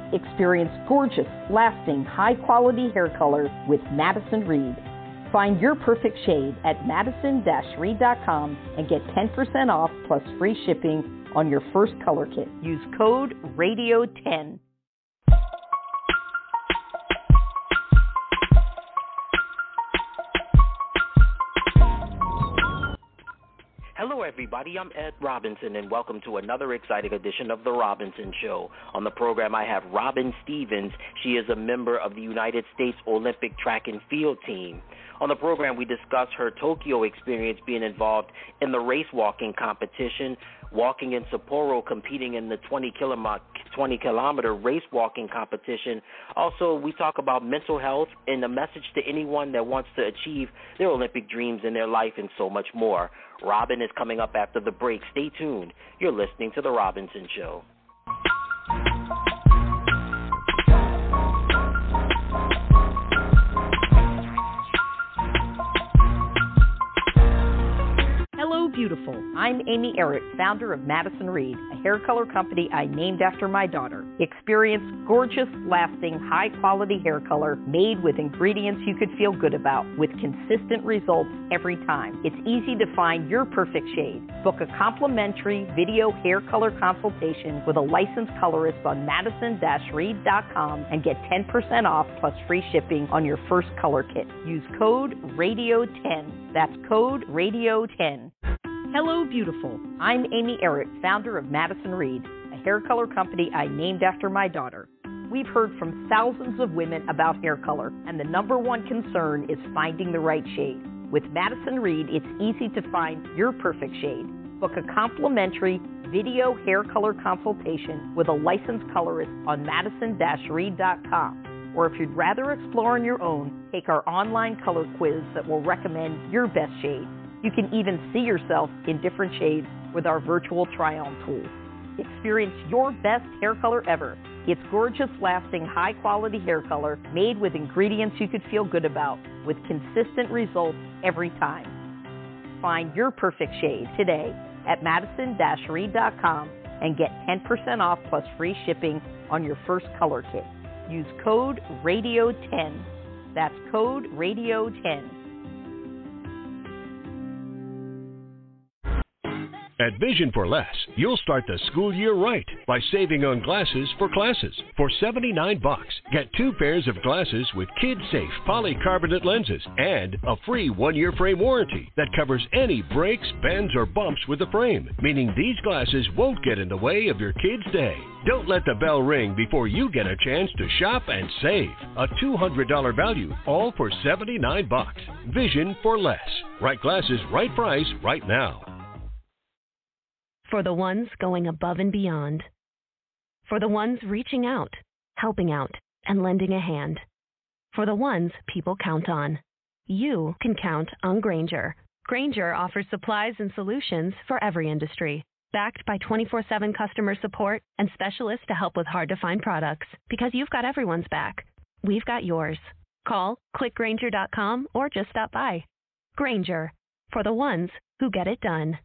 Experience gorgeous, lasting, high-quality hair color with Madison Reed. Find your perfect shade at madison-reed.com and get 10% off plus free shipping on your first color kit. Use code RADIO10. Hello, everybody. I'm Ed Robinson, and welcome to another exciting edition of The Robinson Show. On the program, I have Robin Stevens. She is a member of the United States Olympic track and field team. On the program, we discuss her Tokyo experience being involved in the race walking competition, walking in Sapporo, competing in the 20-kilometer race walking competition. Also, we talk about mental health and a message to anyone that wants to achieve their Olympic dreams in their life and so much more. Robin is coming up after the break. Stay tuned. You're listening to The Robinson Show. Hello, beautiful. I'm Amy Eric, founder of Madison Reed, a hair color company I named after my daughter. Experience gorgeous, lasting, high-quality hair color made with ingredients you could feel good about, with consistent results every time. It's easy to find your perfect shade. Book a complimentary video hair color consultation with a licensed colorist on madison-reed.com and get 10% off plus free shipping on your first color kit. Use code RADIO10. That's code RADIO10. Hello, beautiful. I'm Amy Eric, founder of Madison Reed, a hair color company I named after my daughter. We've heard from thousands of women about hair color, and the number one concern is finding the right shade. With Madison Reed, it's easy to find your perfect shade. Book a complimentary video hair color consultation with a licensed colorist on madison-reed.com. Or if you'd rather explore on your own, take our online color quiz that will recommend your best shade. You can even see yourself in different shades with our virtual try-on tool. Experience your best hair color ever. It's gorgeous, lasting, high-quality hair color made with ingredients you could feel good about, with consistent results every time. Find your perfect shade today at madison-reed.com and get 10% off plus free shipping on your first color kit. Use code RADIO10. That's code RADIO10. At Vision for Less, you'll start the school year right by saving on glasses for classes. For $79, get 2 pairs of glasses with kid-safe polycarbonate lenses and a free 1-year frame warranty that covers any breaks, bends, or bumps with the frame, meaning these glasses won't get in the way of your kid's day. Don't let the bell ring before you get a chance to shop and save. A $200 value, all for $79. Vision for Less. Right glasses, right price, right now. For the ones going above and beyond. For the ones reaching out, helping out, and lending a hand. For the ones people count on. You can count on Grainger. Grainger offers supplies and solutions for every industry. Backed by 24/7 customer support and specialists to help with hard-to-find products. Because you've got everyone's back. We've got yours. Call, click Grainger.com, or just stop by. Grainger. For the ones who get it done.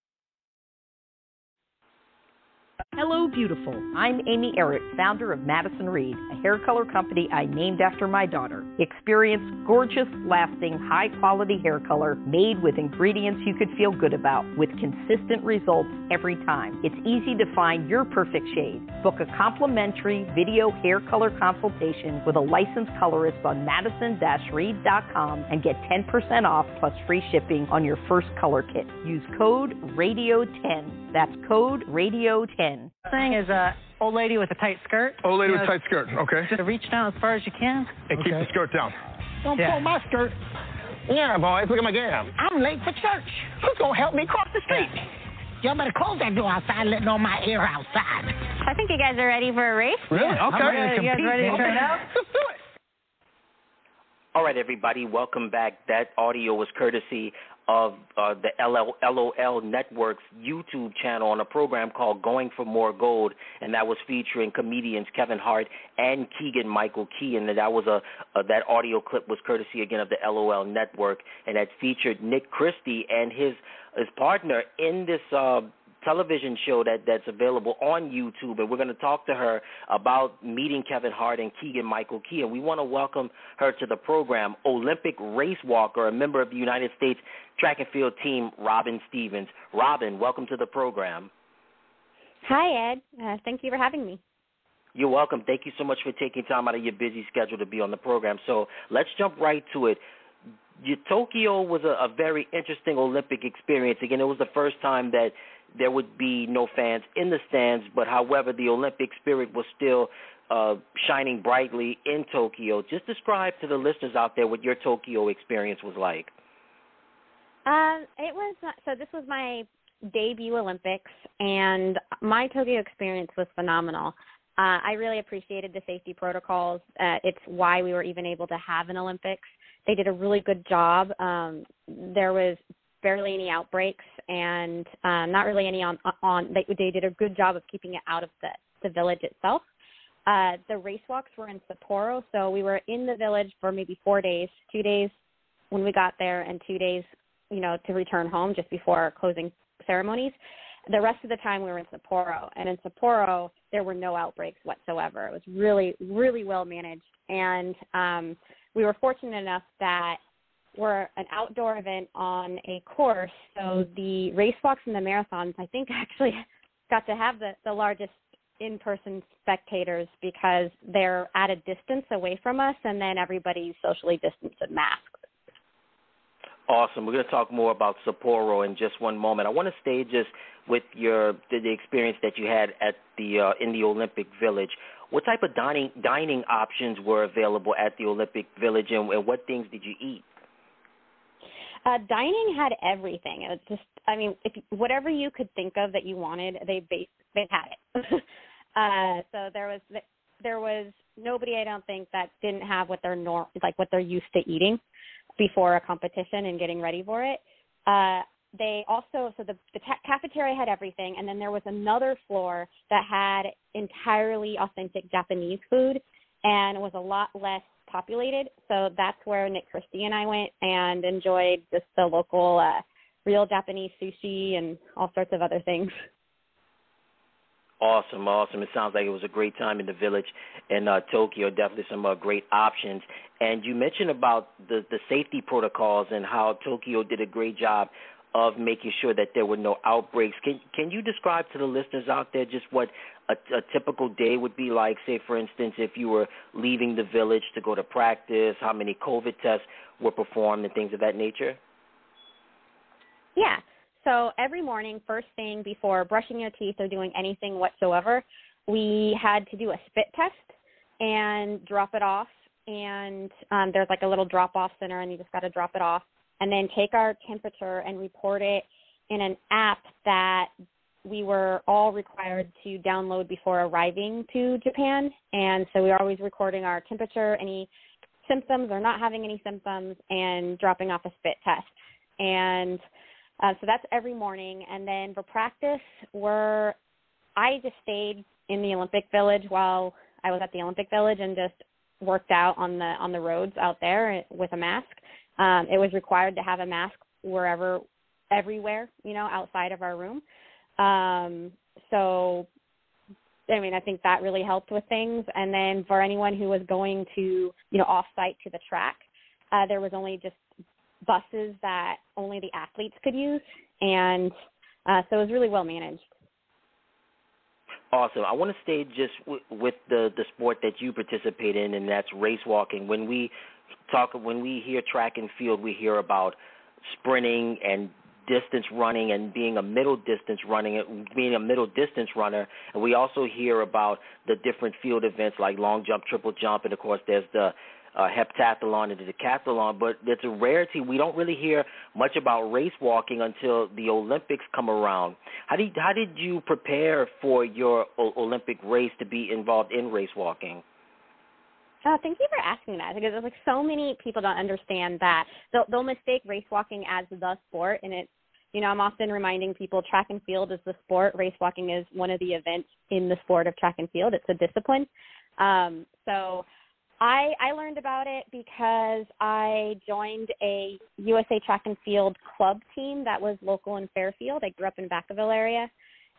Hello, beautiful. I'm Amy Eric, founder of Madison Reed, a hair color company I named after my daughter. Experience gorgeous, lasting, high-quality hair color made with ingredients you could feel good about, with consistent results every time. It's easy to find your perfect shade. Book a complimentary video hair color consultation with a licensed colorist on madison-reed.com and get 10% off plus free shipping on your first color kit. Use code RADIO10. That's code RADIO10. Thing is old lady with a tight skirt. Old lady with a tight skirt, okay. Just reach down as far as you can. And keep the skirt down. Don't pull my skirt. Yeah, boys, look at my gram. I'm late for church. Who's going to help me cross the street? Y'all better close that door outside, letting all my air outside. I think you guys are ready for a race. Really? Yeah, Okay. you guys ready to turn out? Let's do it. All right, everybody, welcome back. That audio was courtesy of the LOL Network's YouTube channel on a program called Going for More Gold, and that was featuring comedians Kevin Hart and Keegan-Michael Key, and that was that audio clip was courtesy again of the LOL Network, and that featured Nick Christie and his partner in this television show that's available on YouTube, and we're going to talk to her about meeting Kevin Hart and Keegan-Michael Key. And we want to welcome her to the program, Olympic race walker, a member of the United States track and field team, Robin Stevens. Robin, welcome to the program. Hi, Ed. Thank you for having me. You're welcome. Thank you so much for taking time out of your busy schedule to be on the program. So let's jump right to it. Tokyo was a very interesting Olympic experience. Again, it was the first time that there would be no fans in the stands, but however, the Olympic spirit was still shining brightly in Tokyo. Just describe to the listeners out there what your Tokyo experience was like. So this was my debut Olympics, and my Tokyo experience was phenomenal. I really appreciated the safety protocols. It's why we were even able to have an Olympics. They did a really good job. There was barely any outbreaks, and not really any on. They did a good job of keeping it out of the village itself. The race walks were in Sapporo, so we were in the village for maybe 4 days, 2 days when we got there, and 2 days, to return home just before our closing ceremonies. The rest of the time we were in Sapporo, and in Sapporo there were no outbreaks whatsoever. It was really, really well managed, and we were fortunate enough that we're an outdoor event on a course, so the race walks and the marathons, I think, actually got to have the largest in-person spectators because they're at a distance away from us, and then everybody's socially distanced and masked. Awesome. We're going to talk more about Sapporo in just one moment. I want to stay just with the experience that you had at in the Olympic Village. What type of dining options were available at the Olympic Village, and what things did you eat? Dining had everything. It was just, whatever you could think of that you wanted, they had it. So there was nobody, I don't think, that didn't have what they're used to eating before a competition and getting ready for it. They also, the cafeteria had everything, and then there was another floor that had entirely authentic Japanese food and was a lot less populated. So that's where Nick Christie and I went and enjoyed just the local real Japanese sushi and all sorts of other things. Awesome. It sounds like it was a great time in the village in Tokyo. Definitely some great options. And you mentioned about the safety protocols and how Tokyo did a great job of making sure that there were no outbreaks. Can you describe to the listeners out there just what a typical day would be like? Say, for instance, if you were leaving the village to go to practice, how many COVID tests were performed and things of that nature? Yeah. So every morning, first thing before brushing your teeth or doing anything whatsoever, we had to do a spit test and drop it off. And there's like a little drop-off center, and you just got to drop it off. And then take our temperature and report it in an app that we were all required to download before arriving to Japan. And so we were always recording our temperature, any symptoms or not having any symptoms, and dropping off a spit test. And so that's every morning. And then for practice, I just stayed in the Olympic Village while I was at the Olympic Village and just worked out on the roads out there with a mask. It was required to have a mask everywhere, outside of our room. So, I think that really helped with things. And then for anyone who was going to, off-site to the track, there was only just buses that only the athletes could use. And so it was really well managed. Awesome. I want to stay just with the sport that you participate in, and that's race walking. When we hear track and field, we hear about sprinting and distance running and being a middle distance runner, and we also hear about the different field events like long jump, triple jump, and of course there's the heptathlon and the decathlon, but it's a rarity. We don't really hear much about race walking until the Olympics come around. How did you prepare for your Olympic race to be involved in race walking? Thank you for asking that, because there's so many people don't understand that. They'll mistake race walking as the sport, and it's, I'm often reminding people track and field is the sport. Race walking is one of the events in the sport of track and field. It's a discipline. So I learned about it because I joined a USA Track and Field club team that was local in Fairfield. I grew up in Vacaville area,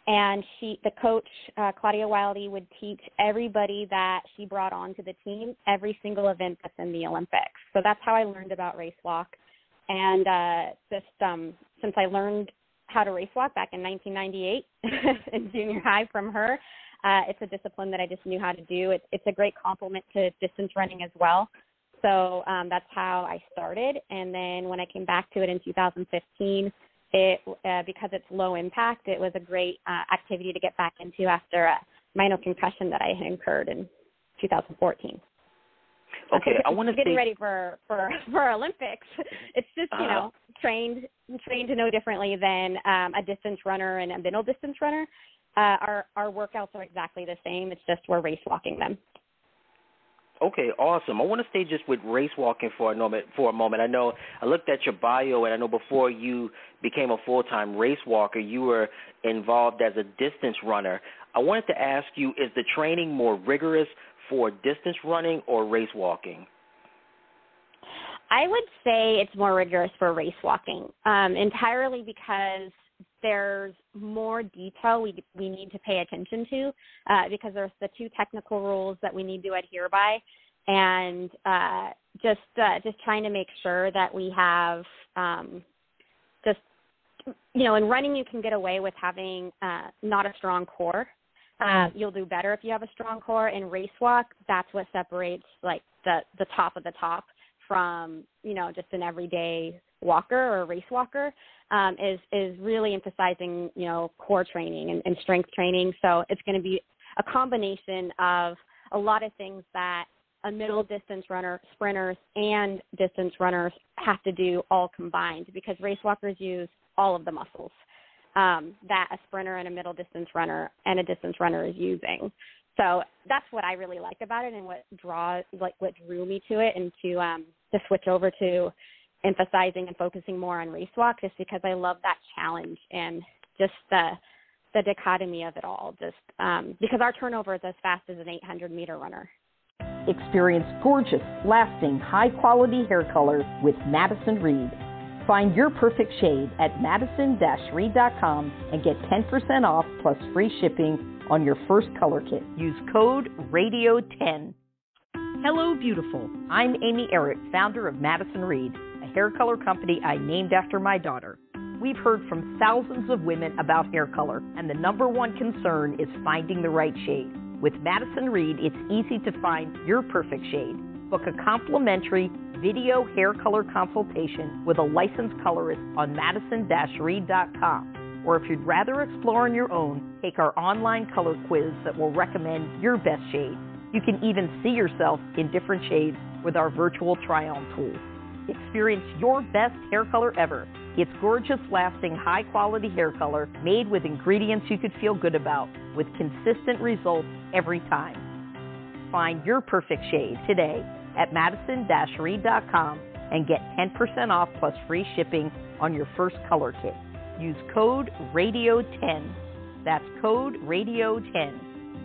And the coach, Claudia Wildy, would teach everybody that she brought onto the team every single event that's in the Olympics. So that's how I learned about race walk. And since I learned how to race walk back in 1998 in junior high from her, it's a discipline that I just knew how to do. It's a great complement to distance running as well. So that's how I started. And then when I came back to it in 2015, because it's low impact, it was a great activity to get back into after a minor concussion that I had incurred in 2014. Okay, I want to getting ready for Olympics. It's just trained no differently than a distance runner and a middle distance runner. Our workouts are exactly the same. It's just we're race walking them. Okay, awesome. I want to stay just with race walking for a moment. I know I looked at your bio, and I know before you became a full-time race walker, you were involved as a distance runner. I wanted to ask you, is the training more rigorous for distance running or race walking? I would say it's more rigorous for race walking, entirely because there's more detail we need to pay attention to because there's the two technical rules that we need to adhere by, and just trying to make sure that we have in running you can get away with having not a strong core. You'll do better if you have a strong core. In race walk, that's what separates like the top of the top from just an everyday walker or a race walker. Is really emphasizing, core training and strength training. So it's going to be a combination of a lot of things that a middle distance runner, sprinters, and distance runners have to do all combined, because race walkers use all of the muscles that a sprinter and a middle distance runner and a distance runner is using. So that's what I really liked about it, and what drew me to it, and to switch over to emphasizing and focusing more on race walk, just because I love that challenge and just the dichotomy of it all, just because our turnover is as fast as an 800-meter runner. Experience gorgeous, lasting, high-quality hair color with Madison Reed. Find your perfect shade at madison-reed.com and get 10% off plus free shipping on your first color kit. Use code RADIO10. Hello, beautiful. I'm Amy Eric, founder of Madison Reed, a hair color company I named after my daughter. We've heard from thousands of women about hair color, and the number one concern is finding the right shade. With Madison Reed, it's easy to find your perfect shade. Book a complimentary video hair color consultation with a licensed colorist on madison-reed.com. Or if you'd rather explore on your own, take our online color quiz that will recommend your best shade. You can even see yourself in different shades with our virtual try-on tool. Experience your best hair color ever. It's gorgeous, lasting, high-quality hair color made with ingredients you could feel good about, with consistent results every time. Find your perfect shade today at madison-reed.com and get 10% off plus free shipping on your first color kit. Use code RADIO10. That's code RADIO10.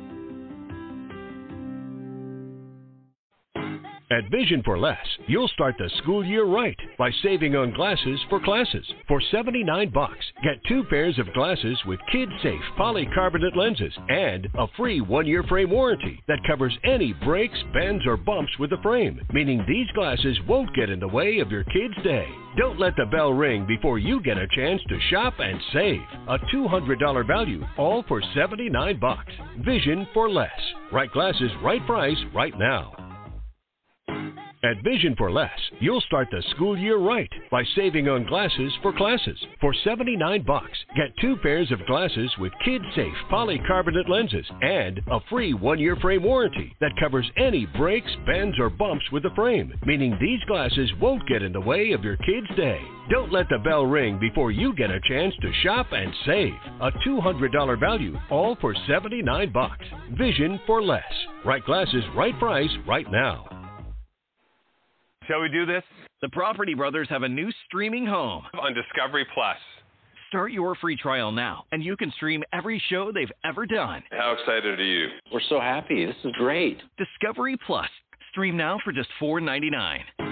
At Vision for Less, you'll start the school year right by saving on glasses for classes. For $79, get 2 pairs of glasses with kid-safe polycarbonate lenses and a free 1-year frame warranty that covers any breaks, bends, or bumps with the frame, meaning these glasses won't get in the way of your kid's day. Don't let the bell ring before you get a chance to shop and save. A $200 value, all for $79. Vision for Less. Right glasses, right price, right now. At Vision for Less, you'll start the school year right by saving on glasses for classes. For $79, get 2 pairs of glasses with kid-safe polycarbonate lenses and a free 1-year frame warranty that covers any breaks, bends, or bumps with the frame, meaning these glasses won't get in the way of your kid's day. Don't let the bell ring before you get a chance to shop and save. A $200 value, all for $79. Vision for Less. Right glasses, right price, right now. Shall we do this? The Property Brothers have a new streaming home on Discovery Plus. Start your free trial now, and you can stream every show they've ever done. How excited are you? We're so happy. This is great. Discovery Plus. Stream now for just $4.99.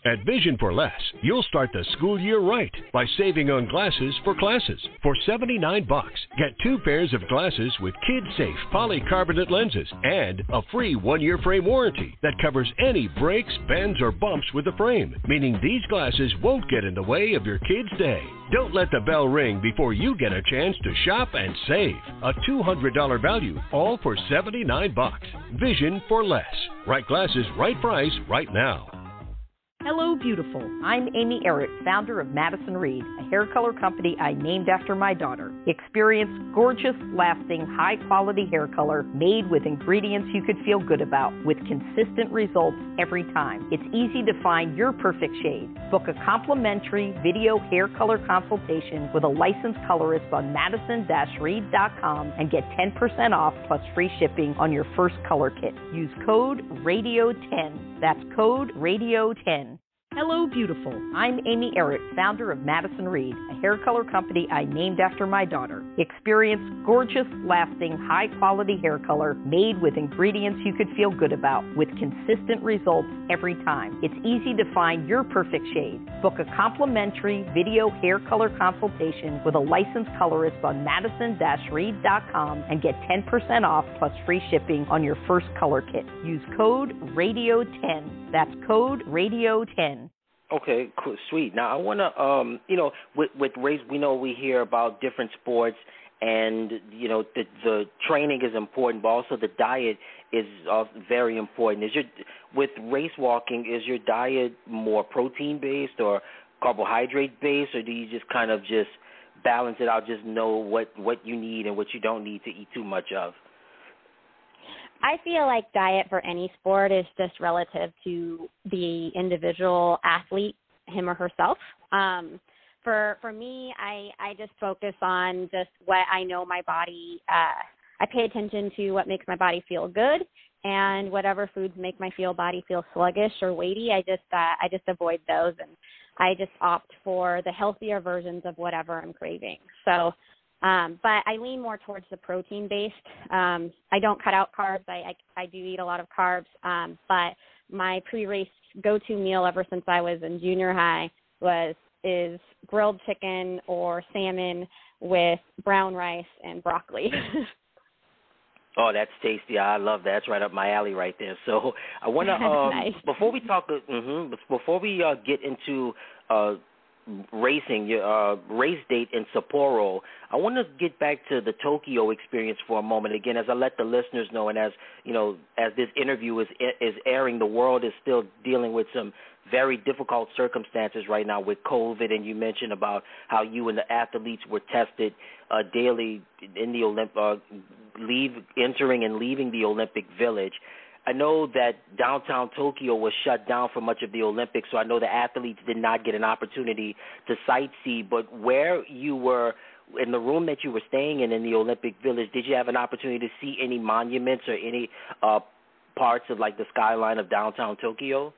At Vision for Less, you'll start the school year right by saving on glasses for classes. For $79, get 2 pairs of glasses with kid-safe polycarbonate lenses and a free 1-year frame warranty that covers any breaks, bends, or bumps with the frame, meaning these glasses won't get in the way of your kid's day. Don't let the bell ring before you get a chance to shop and save. A $200 value, all for $79. Vision for Less. Right glasses, right price, right now. Hello, beautiful. I'm Amy Errett, founder of Madison Reed, a hair color company I named after my daughter. Experience gorgeous, lasting, high-quality hair color made with ingredients you could feel good about, with consistent results every time. It's easy to find your perfect shade. Book a complimentary video hair color consultation with a licensed colorist on madison-reed.com and get 10% off plus free shipping on your first color kit. Use code RADIO10. That's code RADIO10. Hello, beautiful. I'm Amy Errett, founder of Madison Reed, a hair color company I named after my daughter. Experience gorgeous, lasting, high-quality hair color made with ingredients you could feel good about, with consistent results every time. It's easy to find your perfect shade. Book a complimentary video hair color consultation with a licensed colorist on madison-reed.com and get 10% off plus free shipping on your first color kit. Use code RADIO10. That's code RADIO10. Okay, cool, sweet. Now I want to, with race, we know we hear about different sports, and the training is important, but also the diet is very important. With race walking, is your diet more protein based or carbohydrate based, or do you just kind of just balance it out, just know what you need and what you don't need to eat too much of? I feel like diet for any sport is just relative to the individual athlete, him or herself. For me, I just focus on just what I know my body. I pay attention to what makes my body feel good, and whatever foods make my body feel sluggish or weighty, I just avoid those, and I just opt for the healthier versions of whatever I'm craving. So. But I lean more towards the protein-based. I don't cut out carbs. I do eat a lot of carbs. But my pre-race go-to meal ever since I was in junior high is grilled chicken or salmon with brown rice and broccoli. Oh, that's tasty. I love that. That's right up my alley right there. So I want to, nice. before we get into racing, your race date in Sapporo, I want to get back to the Tokyo experience for a moment. Again, as I let the listeners know, and as this interview is airing, the world is still dealing with some very difficult circumstances right now with COVID, and you mentioned about how you and the athletes were tested daily in the entering and leaving the Olympic Village. I know that downtown Tokyo was shut down for much of the Olympics, so I know the athletes did not get an opportunity to sightsee. But where you were, in the room that you were staying in the Olympic Village, did you have an opportunity to see any monuments or any parts of like the skyline of downtown Tokyo?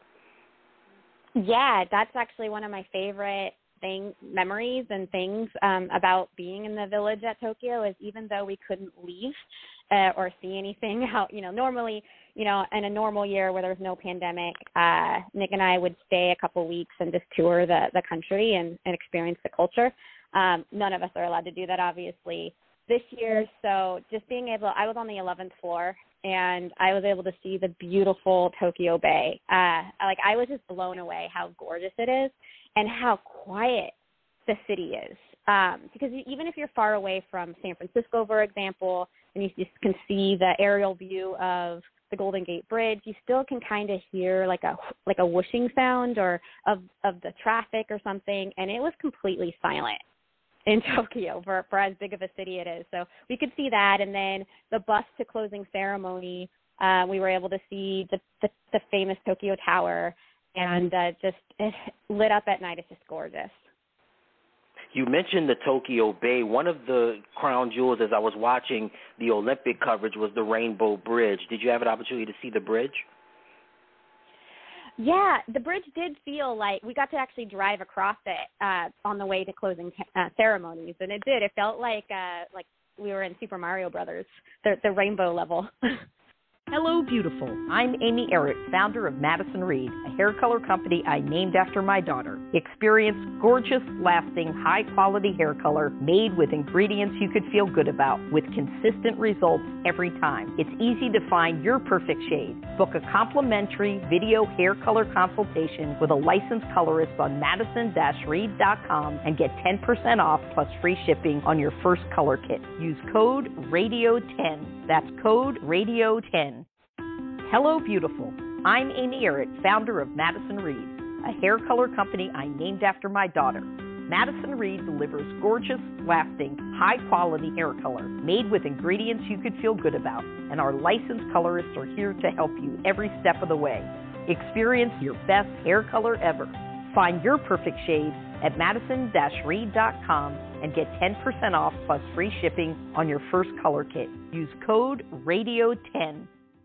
Yeah, that's actually one of my favorite memories and things about being in the village at Tokyo is even though we couldn't leave or see anything, normally, in a normal year where there's no pandemic, Nick and I would stay a couple weeks and just tour the country and experience the culture. None of us are allowed to do that, obviously, this year. So just being able, I was on the 11th floor, and I was able to see the beautiful Tokyo Bay. I was just blown away how gorgeous it is and how quiet the city is. Because even if you're far away from San Francisco, for example, and you just can see the aerial view of the Golden Gate Bridge, you still can kind of hear like a whooshing sound or of the traffic or something, and it was completely silent in Tokyo for as big of a city it is. So we could see that, and then the bus to closing ceremony, we were able to see the famous Tokyo Tower, and just it lit up at night. It's just gorgeous. You mentioned the Tokyo Bay. One of the crown jewels as I was watching the Olympic coverage was the Rainbow Bridge. Did you have an opportunity to see the bridge? Yeah, the bridge did feel like we got to actually drive across it on the way to closing ceremonies, and it did. It felt like we were in Super Mario Brothers, the rainbow level. Hello, beautiful. I'm Amy Errett, founder of Madison Reed, a hair color company I named after my daughter. Experience gorgeous, lasting, high-quality hair color made with ingredients you could feel good about, with consistent results every time. It's easy to find your perfect shade. Book a complimentary video hair color consultation with a licensed colorist on madison-reed.com and get 10% off plus free shipping on your first color kit. Use code RADIO10. That's code RADIO10. Hello, beautiful. I'm Amy Errett, founder of Madison Reed, a hair color company I named after my daughter. Madison Reed delivers gorgeous, lasting, high-quality hair color made with ingredients you could feel good about, and our licensed colorists are here to help you every step of the way. Experience your best hair color ever. Find your perfect shade at madison-reed.com and get 10% off plus free shipping on your first color kit. Use code RADIO10.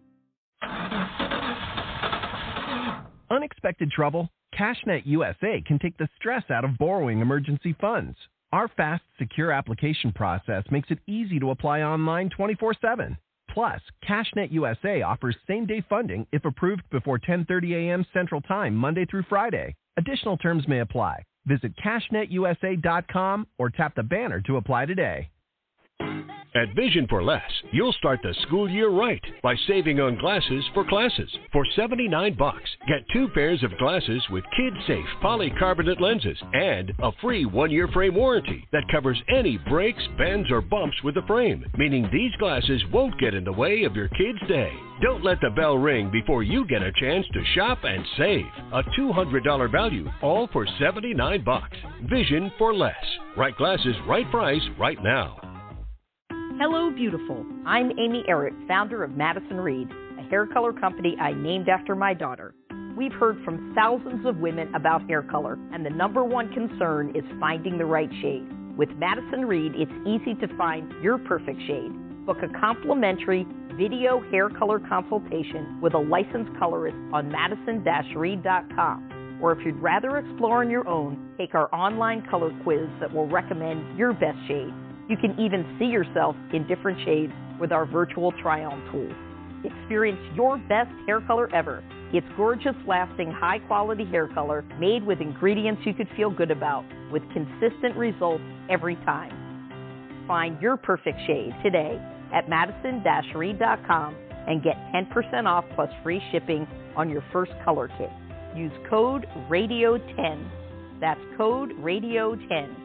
Unexpected trouble? CashNet USA can take the stress out of borrowing emergency funds. Our fast, secure application process makes it easy to apply online 24/7. Plus, CashNet USA offers same-day funding if approved before 10:30 a.m. Central Time, Monday through Friday. Additional terms may apply. Visit CashNetUSA.com or tap the banner to apply today. At Vision for Less, you'll start the school year right by saving on glasses for classes. For $79, get 2 pairs of glasses with kid-safe polycarbonate lenses and a free 1-year frame warranty that covers any breaks, bends, or bumps with the frame, meaning these glasses won't get in the way of your kid's day. Don't let the bell ring before you get a chance to shop and save. A $200 value, all for $79. Vision for Less. Right glasses, right price, right now. Hello, beautiful. I'm Amy Errett, founder of Madison Reed, a hair color company I named after my daughter. We've heard from thousands of women about hair color, and the number one concern is finding the right shade. With Madison Reed, it's easy to find your perfect shade. Book a complimentary video hair color consultation with a licensed colorist on madison-reed.com. Or if you'd rather explore on your own, take our online color quiz that will recommend your best shade. You can even see yourself in different shades with our virtual try-on tool. Experience your best hair color ever. It's gorgeous, lasting, high-quality hair color made with ingredients you could feel good about, with consistent results every time. Find your perfect shade today at madison-reed.com and get 10% off plus free shipping on your first color kit. Use code RADIO10. That's code RADIO10.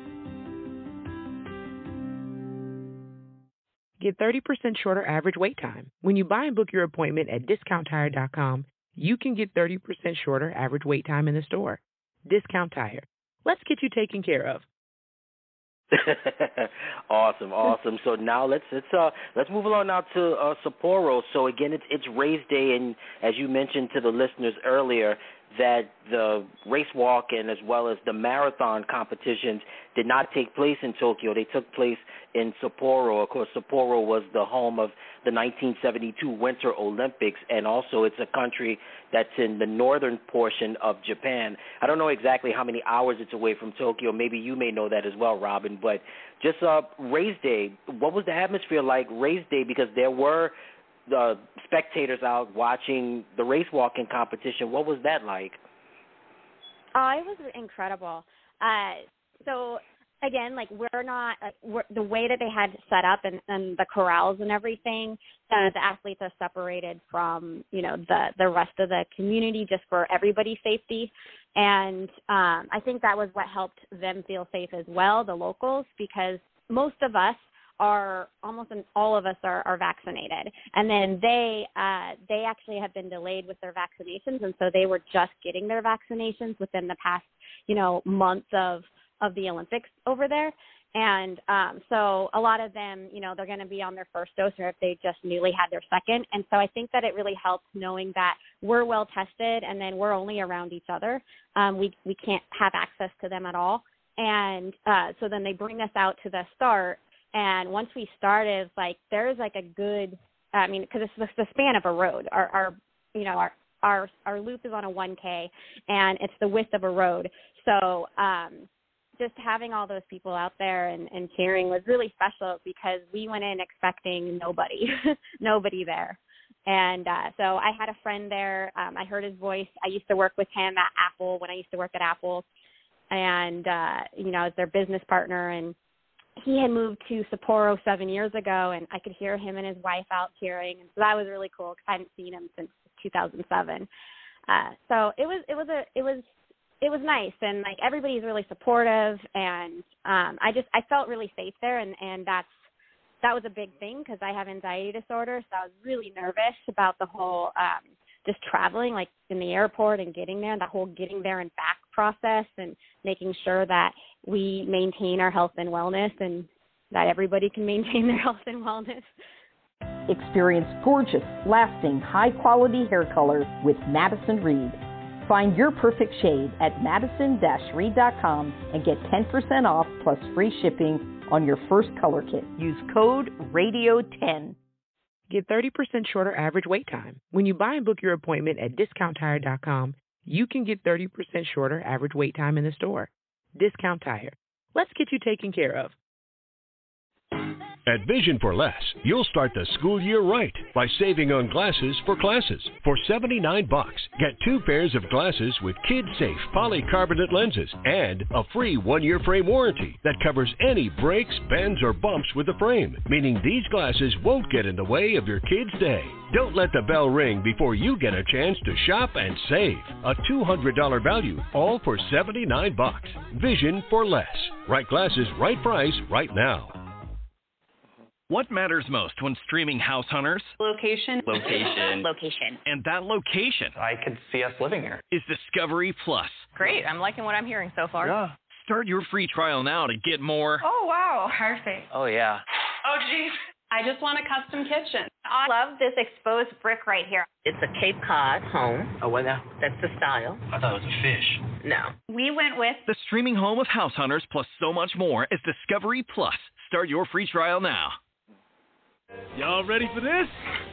Get 30% shorter average wait time. When you buy and book your appointment at DiscountTire.com, you can get 30% shorter average wait time in the store. Discount Tire. Let's get you taken care of. Awesome. So now let's move along now to Sapporo. So again, it's race day, and as you mentioned to the listeners earlier, that the race walk and as well as the marathon competitions did not take place in Tokyo. They took place in Sapporo. Of course, Sapporo was the home of the 1972 Winter Olympics, and also it's a country that's in the northern portion of Japan. I don't know exactly how many hours it's away from Tokyo. Maybe you may know that as well, Robin. But just race day, what was the atmosphere like race day? Because there were the spectators out watching the race walking competition. What was that like? It was incredible. So again, like the way that they had set up and the corrals and everything, the athletes are separated from, the rest of the community just for everybody's safety. And I think that was what helped them feel safe as well, the locals, because most of us almost all of us are vaccinated. And then they actually have been delayed with their vaccinations, and so they were just getting their vaccinations within the past, months of the Olympics over there. And so a lot of them, they're going to be on their first dose, or if they just newly had their second. And so I think that it really helps knowing that we're well tested, and then we're only around each other. We can't have access to them at all. And so then they bring us out to the start. And once we start, it's like there's like a good, because it's the span of a road. Our loop is on a 1K, and it's the width of a road. So just having all those people out there and cheering was really special, because we went in expecting nobody there. And so I had a friend there. I heard his voice. I used to work with him at Apple when I used to work at Apple. And, you know, as their business partner. And he had moved to Sapporo 7 years ago, and I could hear him and his wife out cheering. And so that was really cool because I hadn't seen him since 2007. So it was nice, and like everybody's really supportive, and I felt really safe there, and that was a big thing because I have anxiety disorder, so I was really nervous about the whole just traveling, like in the airport and getting there, and that whole getting there and back process, and making sure that we maintain our health and wellness, and that everybody can maintain their health and wellness. Experience gorgeous, lasting, high-quality hair color with Madison Reed. Find your perfect shade at madison-reed.com and get 10% off plus free shipping on your first color kit. Use code RADIO10. Get 30% shorter average wait time. When you buy and book your appointment at discounttire.com, you can get 30% shorter average wait time in the store. Discount Tire. Let's get you taken care of. At Vision for Less, you'll start the school year right by saving on glasses for classes. For $79, get 2 pairs of glasses with kid-safe polycarbonate lenses and a free 1-year frame warranty that covers any breaks, bends, or bumps with the frame, meaning these glasses won't get in the way of your kid's day. Don't let the bell ring before you get a chance to shop and save. A $200 value, all for $79. Vision for Less. Right glasses, right price, right now. What matters most when streaming House Hunters? Location. Location. Location. And that location, I could see us living here. is Discovery Plus. Great. I'm liking what I'm hearing so far. Yeah. Start your free trial now to get more. Oh, wow. Perfect. Oh, yeah. Oh, geez. I just want a custom kitchen. I love this exposed brick right here. It's a Cape Cod home. Oh, what now? That's the style. I thought it was a fish. No. We went with The streaming home of House Hunters plus so much more is Discovery Plus. Start your free trial now. Y'all ready for this?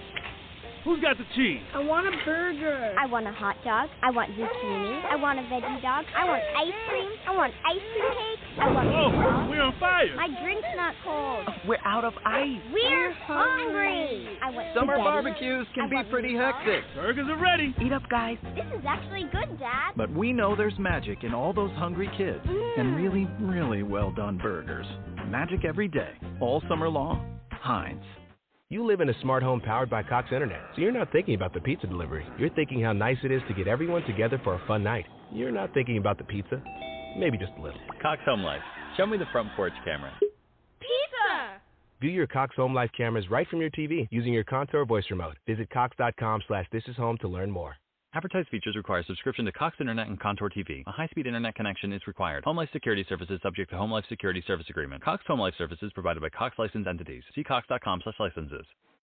Who's got the cheese? I want a burger. I want a hot dog. I want zucchini. I want a veggie dog. I want ice cream. I want ice cream cake. I want Oh, we're on fire. My drink's not cold. We're out of ice. We're hungry. I want Summer spaghetti. barbecues can be pretty hectic. Burgers are ready. Eat up, guys. This is actually good, Dad. But we know there's magic in all those hungry kids and really, really well done burgers. Magic every day, all summer long. Heinz. You live in a smart home powered by Cox Internet, so you're not thinking about the pizza delivery. You're thinking how nice it is to get everyone together for a fun night. You're not thinking about the pizza. Maybe just a little. Cox Home Life. Show me the front porch camera. Pizza! View your Cox Home Life cameras right from your TV using your Contour voice remote. Visit cox.com/thisishome to learn more. Advertised features require subscription to Cox Internet and Contour TV. A high-speed internet connection is required. Home Life Security Services subject to Home Life Security Service Agreement. Cox Home Life Services provided by Cox licensed entities. See cox.com/licenses.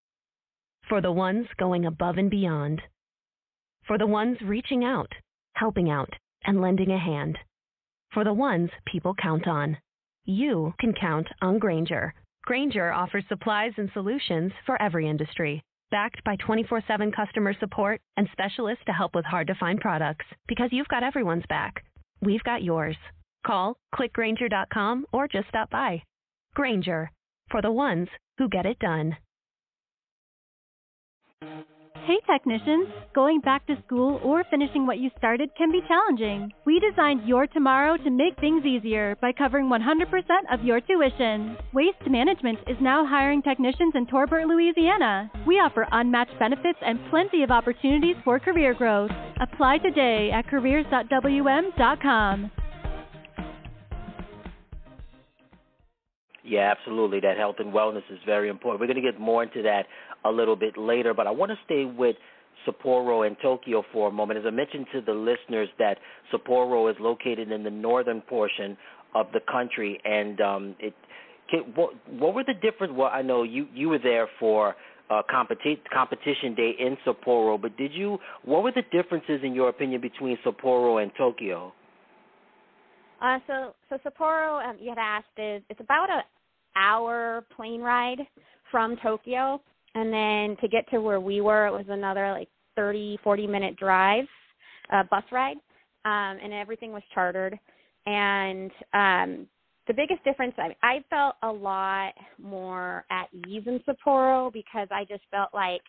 For the ones going above and beyond. For the ones reaching out, helping out, and lending a hand. For the ones people count on. You can count on Grainger. Grainger offers supplies and solutions for every industry. Backed by 24/7 customer support and specialists to help with hard-to-find products. Because you've got everyone's back. We've got yours. Call, click Grainger.com, or just stop by. Grainger, for the ones who get it done. Hey technicians, going back to school or finishing what you started can be challenging. We designed Your Tomorrow to make things easier by covering 100% of your tuition. Waste Management is now hiring technicians in Torbert, Louisiana. We offer unmatched benefits and plenty of opportunities for career growth. Apply today at careers.wm.com. Yeah, absolutely. That health and wellness is very important. We're going to get more into that a little bit later, but I want to stay with Sapporo and Tokyo for a moment. As I mentioned to the listeners that Sapporo is located in the northern portion of the country, and what were the different? Well, I know you were there for competition day in Sapporo, but what were the differences in your opinion between Sapporo and Tokyo? So Sapporo, you had asked, it's about an hour plane ride from Tokyo, and then to get to where we were, it was another 40-minute drive, bus ride, and everything was chartered. And the biggest difference, I felt a lot more at ease in Sapporo because I just felt like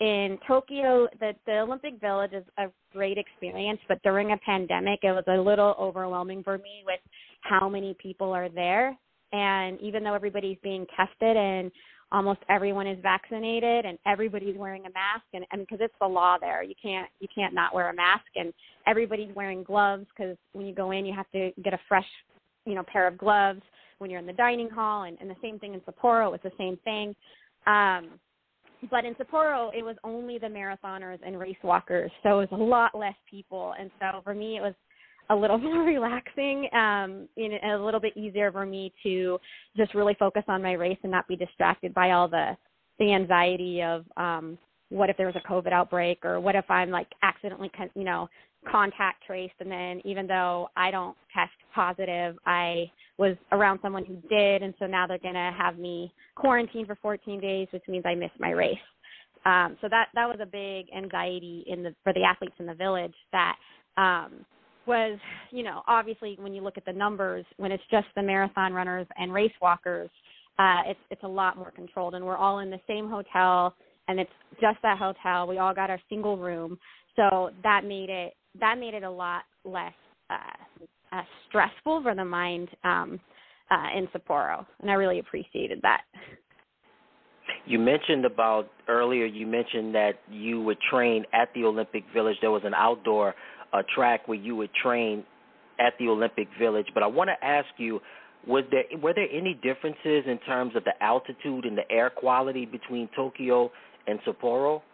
in Tokyo, the Olympic Village is a great experience, but during a pandemic, it was a little overwhelming for me with how many people are there. And even though everybody's being tested and almost everyone is vaccinated and everybody's wearing a mask, and because it's the law there, you can't not wear a mask, and everybody's wearing gloves because when you go in, you have to get a fresh, pair of gloves when you're in the dining hall, and the same thing in Sapporo. It's the same thing. But in Sapporo, it was only the marathoners and race walkers, so it was a lot less people. And so for me, it was a little more relaxing, and a little bit easier for me to just really focus on my race and not be distracted by all the anxiety of what if there was a COVID outbreak, or what if I'm accidentally, contact traced, and then even though I don't test positive, I was around someone who did, and so now they're going to have me quarantine for 14 days, which means I missed my race. So that was a big anxiety for the athletes in the village that was, obviously when you look at the numbers, when it's just the marathon runners and race walkers, it's a lot more controlled, and we're all in the same hotel, and it's just that hotel. We all got our single room, so that made it a lot less stressful for the mind in Sapporo, and I really appreciated that. You mentioned earlier that you would train at the Olympic Village. There was an outdoor track where you would train at the Olympic Village, but I want to ask you, were there any differences in terms of the altitude and the air quality between Tokyo and Sapporo?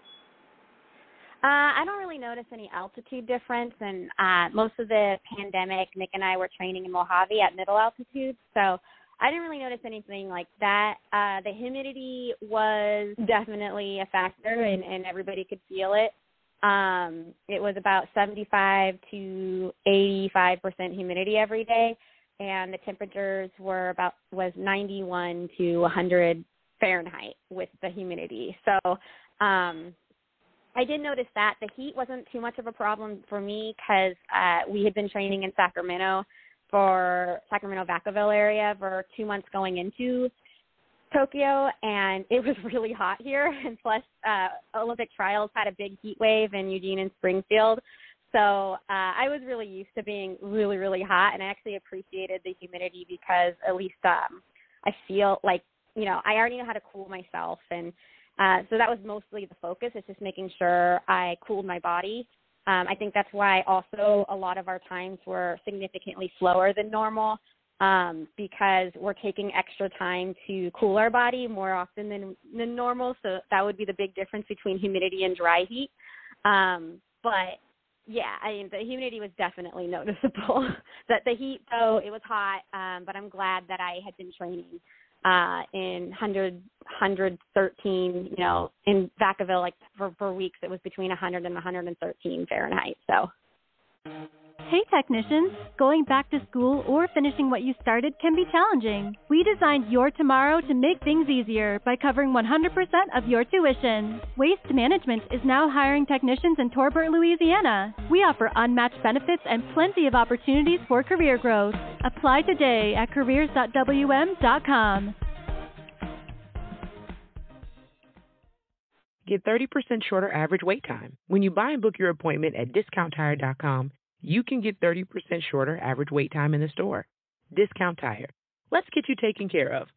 I don't really notice any altitude difference, and most of the pandemic, Nick and I were training in Mojave at middle altitude, so I didn't really notice anything like that. The humidity was definitely a factor, and everybody could feel it. It was about 75 to 85% humidity every day, and the temperatures was 91 to 100 Fahrenheit with the humidity. So I did notice that. The heat wasn't too much of a problem for me because we had been training in Sacramento Vacaville area for 2 months going into Tokyo, and it was really hot here. And plus, Olympic trials had a big heat wave in Eugene and Springfield. So I was really used to being really, really hot, and I actually appreciated the humidity because at least I feel like, I already know how to cool myself. And so that was mostly the focus. It's just making sure I cooled my body. I think that's why also a lot of our times were significantly slower than normal because we're taking extra time to cool our body more often than normal. So that would be the big difference between humidity and dry heat. But, yeah, the humidity was definitely noticeable. The heat, though, it was hot, but I'm glad that I had been training in 113, in Vacaville, for weeks, it was between 100 and 113 Fahrenheit, so. Hey technicians, going back to school or finishing what you started can be challenging. We designed Your Tomorrow to make things easier by covering 100% of your tuition. Waste Management is now hiring technicians in Torbert, Louisiana. We offer unmatched benefits and plenty of opportunities for career growth. Apply today at careers.wm.com. Get 30% shorter average wait time. When you buy and book your appointment at discounttire.com, you can get 30% shorter average wait time in the store. Discount Tire. Let's get you taken care of.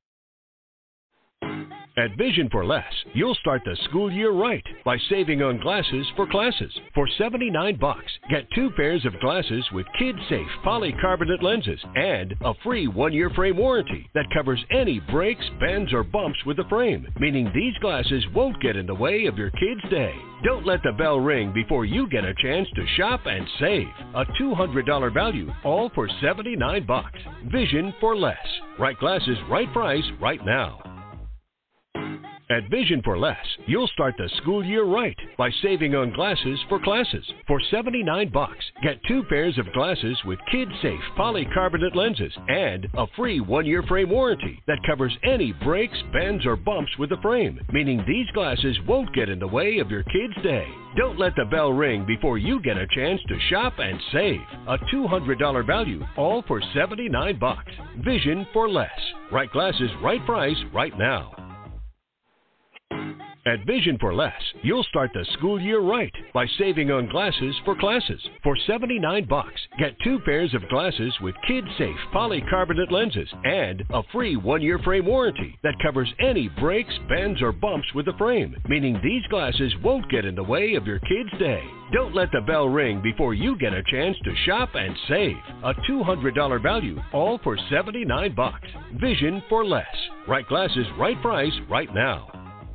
At Vision for Less, you'll start the school year right by saving on glasses for classes. For $79, get 2 pairs of glasses with kid-safe polycarbonate lenses and a free 1-year frame warranty that covers any breaks, bends, or bumps with the frame, meaning these glasses won't get in the way of your kid's day. Don't let the bell ring before you get a chance to shop and save. A $200 value, all for $79. Vision for Less. Right glasses, right price, right now. At Vision for Less, you'll start the school year right by saving on glasses for classes. For $79, get 2 pairs of glasses with kid-safe polycarbonate lenses and a free 1-year frame warranty that covers any breaks, bends, or bumps with the frame, meaning these glasses won't get in the way of your kid's day. Don't let the bell ring before you get a chance to shop and save. A $200 value, all for $79. Vision for Less. Right glasses, right price, right now. At Vision for Less, you'll start the school year right by saving on glasses for classes. For $79, get 2 pairs of glasses with kid-safe polycarbonate lenses and a free 1-year frame warranty that covers any breaks, bends, or bumps with the frame, meaning these glasses won't get in the way of your kid's day. Don't let the bell ring before you get a chance to shop and save. A $200 value, all for $79. Vision for Less. Right glasses, right price, right now.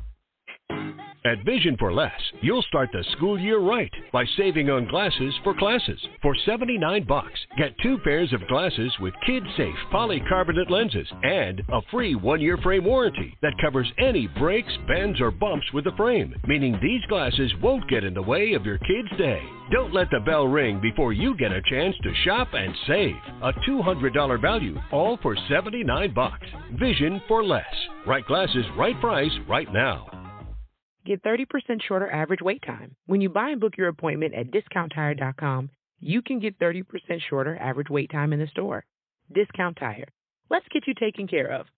At Vision for Less, you'll start the school year right by saving on glasses for classes. For $79, get 2 pairs of glasses with kid-safe polycarbonate lenses and a free 1-year frame warranty that covers any breaks, bends, or bumps with the frame, meaning these glasses won't get in the way of your kid's day. Don't let the bell ring before you get a chance to shop and save. A $200 value, all for $79. Vision for Less. Right glasses, right price, right now. Get 30% shorter average wait time. When you buy and book your appointment at DiscountTire.com, you can get 30% shorter average wait time in the store. Discount Tire. Let's get you taken care of.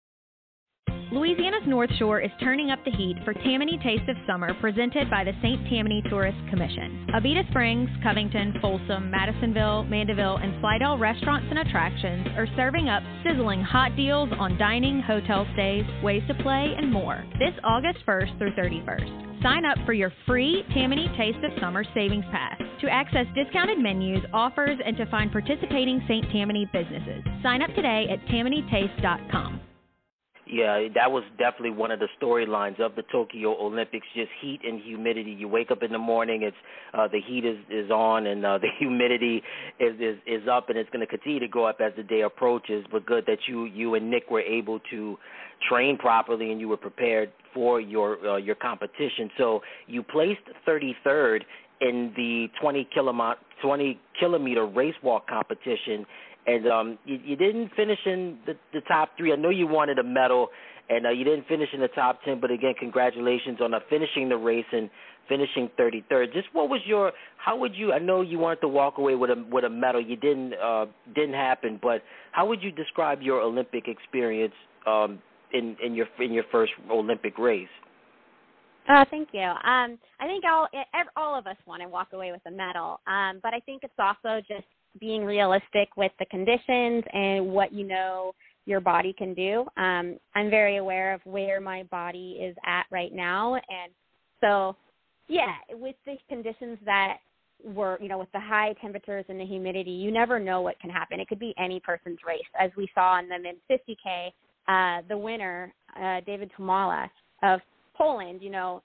Louisiana's North Shore is turning up the heat for Tammany Taste of Summer, presented by the St. Tammany Tourist Commission. Avita Springs, Covington, Folsom, Madisonville, Mandeville, and Slidell restaurants and attractions are serving up sizzling hot deals on dining, hotel stays, ways to play, and more this August 1st through 31st. Sign up for your free Tammany Taste of Summer Savings Pass to access discounted menus, offers, and to find participating St. Tammany businesses. Sign up today at TammanyTaste.com. Yeah, that was definitely one of the storylines of the Tokyo Olympics, just heat and humidity. You wake up in the morning, it's the heat is on and the humidity is up, and it's going to continue to go up as the day approaches. But good that you and Nick were able to train properly and you were prepared for your competition. So you placed 33rd in the 20 kilometer race walk competition. And you didn't finish in the top 3. I know you wanted a medal, and you didn't finish in the top 10. But again, congratulations on finishing the race and finishing 33rd. Just what was how would you? I know you wanted to walk away with a medal. You didn't happen. But how would you describe your Olympic experience in your first Olympic race? Thank you. I think all of us want to walk away with a medal, but I think it's also just being realistic with the conditions and what your body can do. I'm very aware of where my body is at right now, and so with the conditions that were, with the high temperatures and the humidity, you never know what can happen. It could be any person's race, as we saw in the mid 50K. The winner, David Tomala of Poland,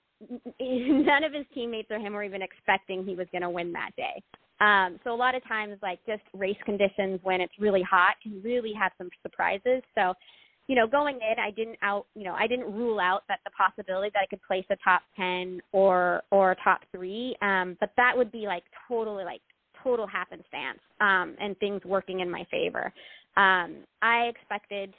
none of his teammates or him were even expecting he was going to win that day. So a lot of times, just race conditions when it's really hot can really have some surprises. So, going in, I didn't rule out that the possibility that I could place a top 10 or a top 3. But that would be total happenstance, and things working in my favor. I expected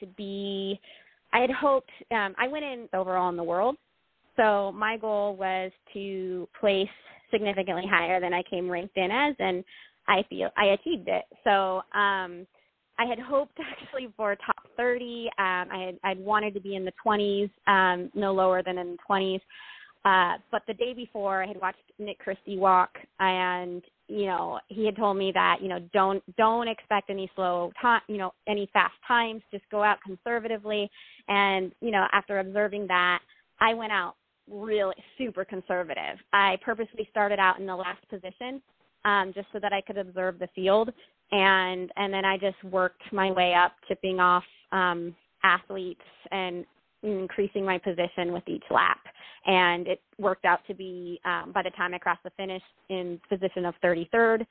I had hoped, I went in overall in the world. So my goal was to place significantly higher than I came ranked in as, and I feel I achieved it. So I had hoped actually for top 30. I'd wanted to be in the 20s, no lower than in the 20s. But the day before, I had watched Nick Christie walk, and he had told me that don't expect any slow time, any fast times. Just go out conservatively. And after observing that, I went out really super conservative. I purposely started out in the last position, just so that I could observe the field, and then I just worked my way up, chipping off athletes and increasing my position with each lap. And it worked out to be, by the time I crossed the finish, in position of 33rd.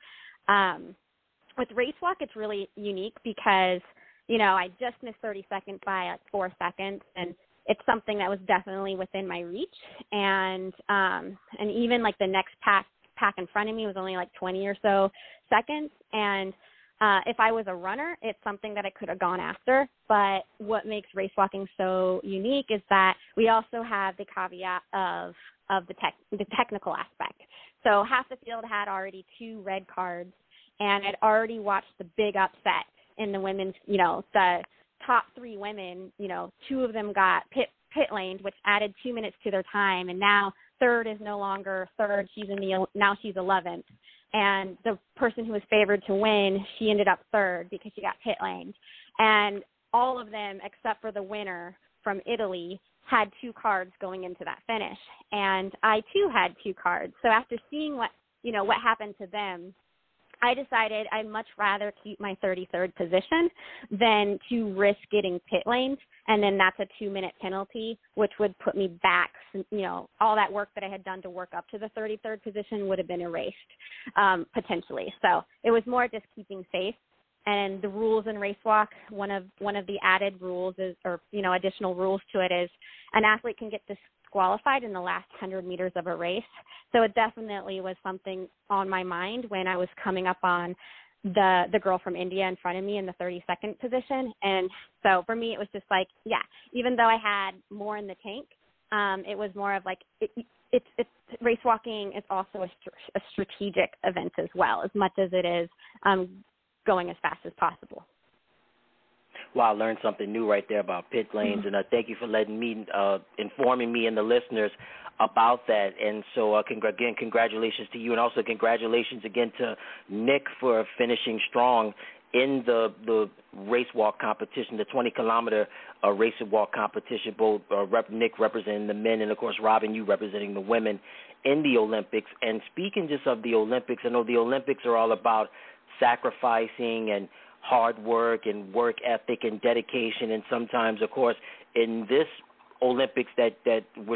With race walk, it's really unique because, I just missed 30 seconds by 4 seconds, and it's something that was definitely within my reach. And even the next pack in front of me was only 20 or so seconds. And if I was a runner, it's something that I could have gone after. But what makes race walking so unique is that we also have the caveat of the technical aspect. So half the field had already 2 red cards, and I'd already watched the big upset in the women's, the top 3 women, 2 of them got pit pit laned, which added 2 minutes to their time. And now third is no longer third. Now she's 11th. And the person who was favored to win, she ended up third because she got pit laned. And all of them, except for the winner from Italy, had 2 cards going into that finish. And I too had 2 cards. So after seeing what happened to them, I decided I'd much rather keep my 33rd position than to risk getting pit laned, and then that's a 2-minute penalty, which would put me back. All that work that I had done to work up to the 33rd position would have been erased, potentially. So it was more just keeping safe. And the rules in Race Walk, one of the added rules is, additional rules to it is, an athlete can get disqualified in the last 100 meters of a race. So it definitely was something on my mind when I was coming up on the girl from India in front of me in the 32nd position. And so for me, it was just like, yeah, even though I had more in the tank, it was more of like, it's race walking is also a strategic event as well, as much as it is going as fast as possible. Well, I learned something new right there about pit lanes, and thank you for letting me, informing me and the listeners about that. And so, again, congratulations to you, and also congratulations again to Nick for finishing strong in the race walk competition, the 20-kilometer race walk competition, both Nick representing the men and, of course, Robin, you representing the women in the Olympics. And speaking just of the Olympics, I know the Olympics are all about sacrificing and hard work and work ethic and dedication, and sometimes, of course, in this Olympics that was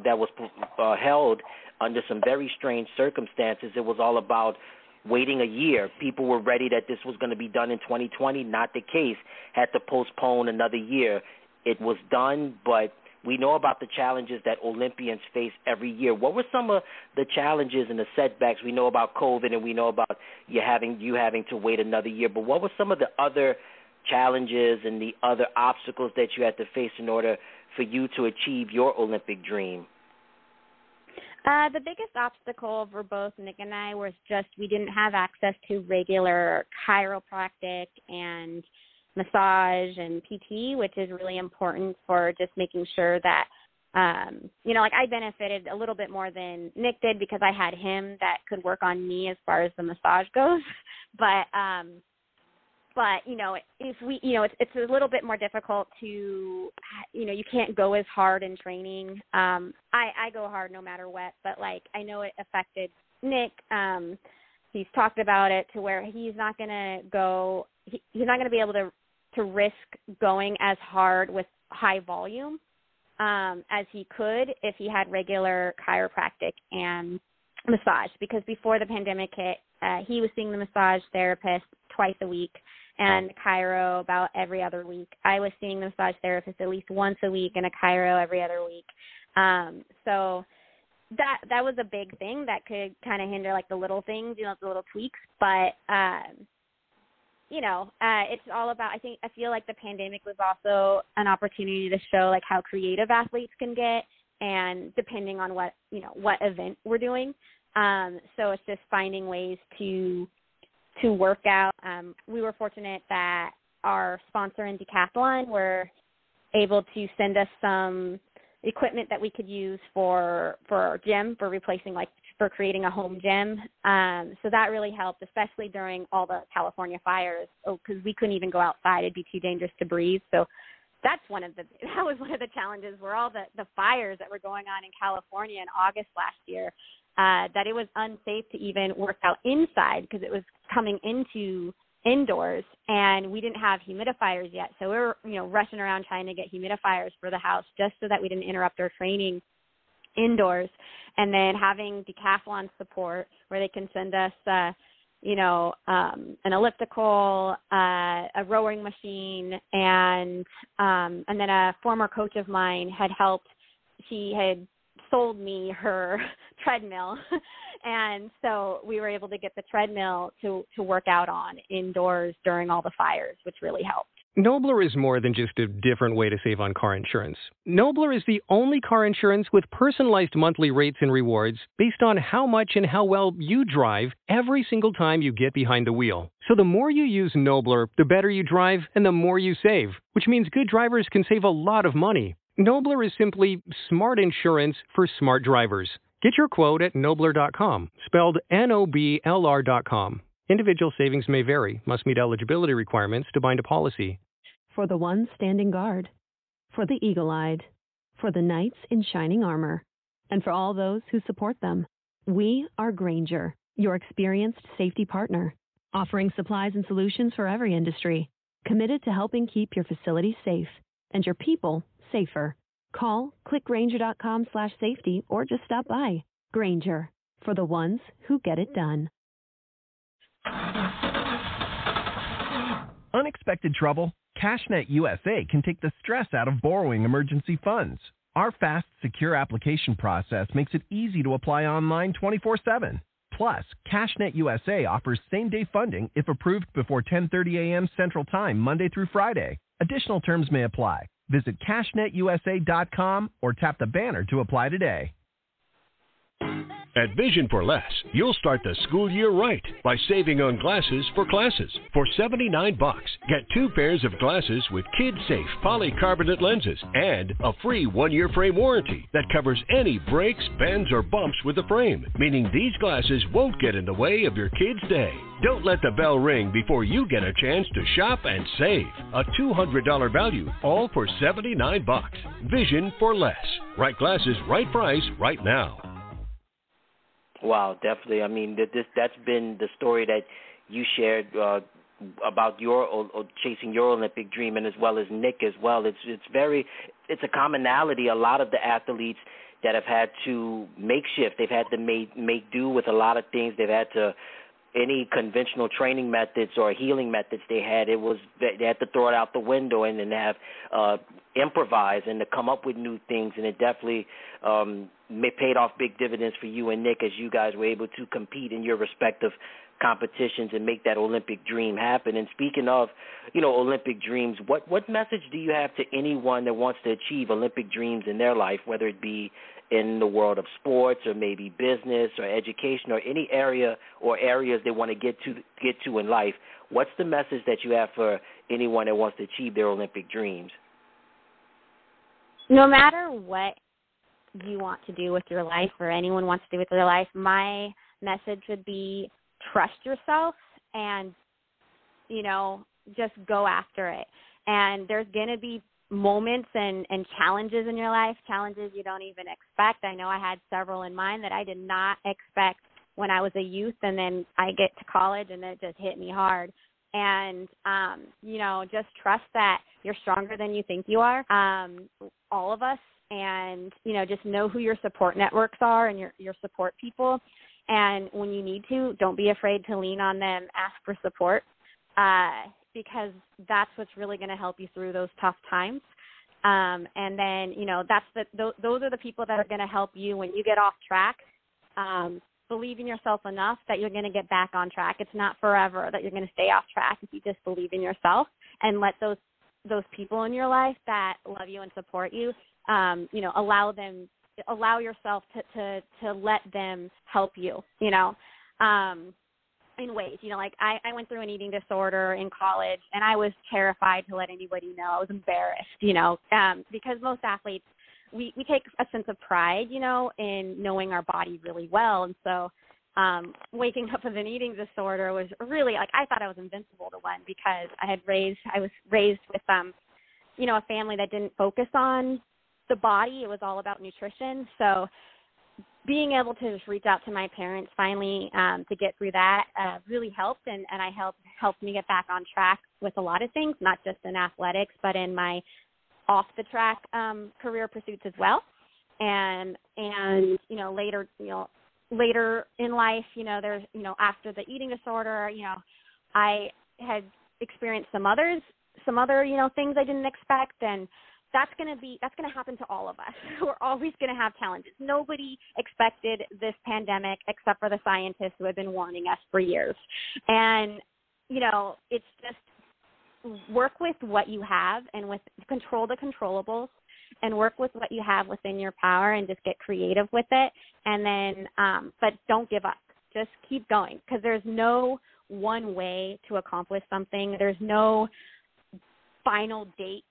held under some very strange circumstances, it was all about waiting a year. People were ready that this was going to be done in 2020. Not the case. Had to postpone another year. It was done, but we know about the challenges that Olympians face every year. What were some of the challenges and the setbacks? We know about COVID, and we know about you having to wait another year. But what were some of the other challenges and the other obstacles that you had to face in order for you to achieve your Olympic dream? The biggest obstacle for both Nick and I was just we didn't have access to regular chiropractic and massage and PT, which is really important for just making sure that, I benefited a little bit more than Nick did because I had him that could work on me as far as the massage goes. But if we, it's a little bit more difficult to, you can't go as hard in training. I go hard no matter what, but I know it affected Nick. He's talked about it to where he's not going to be able to risk going as hard with high volume as he could if he had regular chiropractic and massage, because before the pandemic hit, he was seeing the massage therapist twice a week and chiro about every other week. I was seeing the massage therapist at least once a week and a chiro every other week. So that was a big thing that could kind of hinder the little things, the little tweaks. But it's all about, I feel like the pandemic was also an opportunity to show how creative athletes can get, and depending on what event we're doing. So it's just finding ways to work out. We were fortunate that our sponsor in Decathlon were able to send us some equipment that we could use for our gym, for replacing for creating a home gym. So that really helped, especially during all the California fires, because we couldn't even go outside. It'd be too dangerous to breathe. So that was one of the challenges, were all the fires that were going on in California in August last year, that it was unsafe to even work out inside because it was coming into indoors, and we didn't have humidifiers yet. So we were, rushing around trying to get humidifiers for the house just so that we didn't interrupt our training indoors. And then having Decathlon support where they can send us, an elliptical, a rowing machine, and then a former coach of mine had helped. She had sold me her treadmill, and so we were able to get the treadmill to work out on indoors during all the fires, which really helped. Nobler is more than just a different way to save on car insurance. Nobler is the only car insurance with personalized monthly rates and rewards based on how much and how well you drive every single time you get behind the wheel. So the more you use Nobler, the better you drive and the more you save, which means good drivers can save a lot of money. Nobler is simply smart insurance for smart drivers. Get your quote at Nobler.com, spelled Nobler.com. Individual savings may vary, must meet eligibility requirements to bind a policy. For the ones standing guard, for the eagle-eyed, for the knights in shining armor, and for all those who support them. We are Grainger, your experienced safety partner, offering supplies and solutions for every industry, committed to helping keep your facilities safe and your people safer. Call, click Grainger.com/safety, or just stop by. Grainger, for the ones who get it done. Unexpected trouble? CashNet USA can take the stress out of borrowing emergency funds. Our fast, secure application process makes it easy to apply online 24/7. Plus, CashNet USA offers same-day funding if approved before 10:30 a.m. Central Time, Monday through Friday. Additional terms may apply. Visit CashNetUSA.com or tap the banner to apply today. At Vision for Less, you'll start the school year right by saving on glasses for classes. For $79, get 2 pairs of glasses with kid-safe polycarbonate lenses and a free 1-year frame warranty that covers any breaks, bends, or bumps with the frame, meaning these glasses won't get in the way of your kid's day. Don't let the bell ring before you get a chance to shop and save. A $200 value, all for $79. Vision for Less. Right glasses, right price, right now. Wow, definitely. I mean, that's been the story that you shared about your chasing your Olympic dream, and as well as Nick as well. It's a commonality. A lot of the athletes that have had to make shift, they've had to make do with a lot of things. They've had to any conventional training methods or healing methods they had to throw it out the window and then have improvise and to come up with new things, and it definitely paid off big dividends for you and Nick as you guys were able to compete in your respective competitions and make that Olympic dream happen. And speaking of, Olympic dreams, what message do you have to anyone that wants to achieve Olympic dreams in their life, whether it be in the world of sports or maybe business or education or any area or areas they want to get to in life? What's the message that you have for anyone that wants to achieve their Olympic dreams? No matter what you want to do with your life or anyone wants to do with their life, my message would be trust yourself and, just go after it. And there's going to be moments and challenges in your life, challenges you don't even expect. I know I had several in mind that I did not expect when I was a youth, and then I get to college and it just hit me hard. And, just trust that you're stronger than you think you are, all of us, and, just know who your support networks are and your support people. And when you need to, don't be afraid to lean on them, ask for support, because that's what's really going to help you through those tough times. And then, those are the people that are going to help you when you get off track. Believe in yourself enough that you're going to get back on track. It's not forever that you're going to stay off track if you just believe in yourself and let those people in your life that love you and support you, allow yourself to let them help you, in ways, I went through an eating disorder in college, and I was terrified to let anybody know. I was embarrassed, because most athletes, we take a sense of pride, in knowing our body really well. And so waking up with an eating disorder was really, I thought I was invincible to one, because I was raised with, a family that didn't focus on the body. It was all about nutrition. So being able to just reach out to my parents finally to get through that really helped, and I helped me get back on track with a lot of things, not just in athletics, but in my off-the-track career pursuits as well. And later in life, there's, after the eating disorder, I had experienced some other, things I didn't expect, and that's going to happen to all of us. We're always going to have challenges. Nobody expected this pandemic except for the scientists who have been warning us for years. And, it's just work with what you have and control the controllables, and work with what you have within your power and just get creative with it. And then, but don't give up. Just keep going, because there's no one way to accomplish something. There's no final date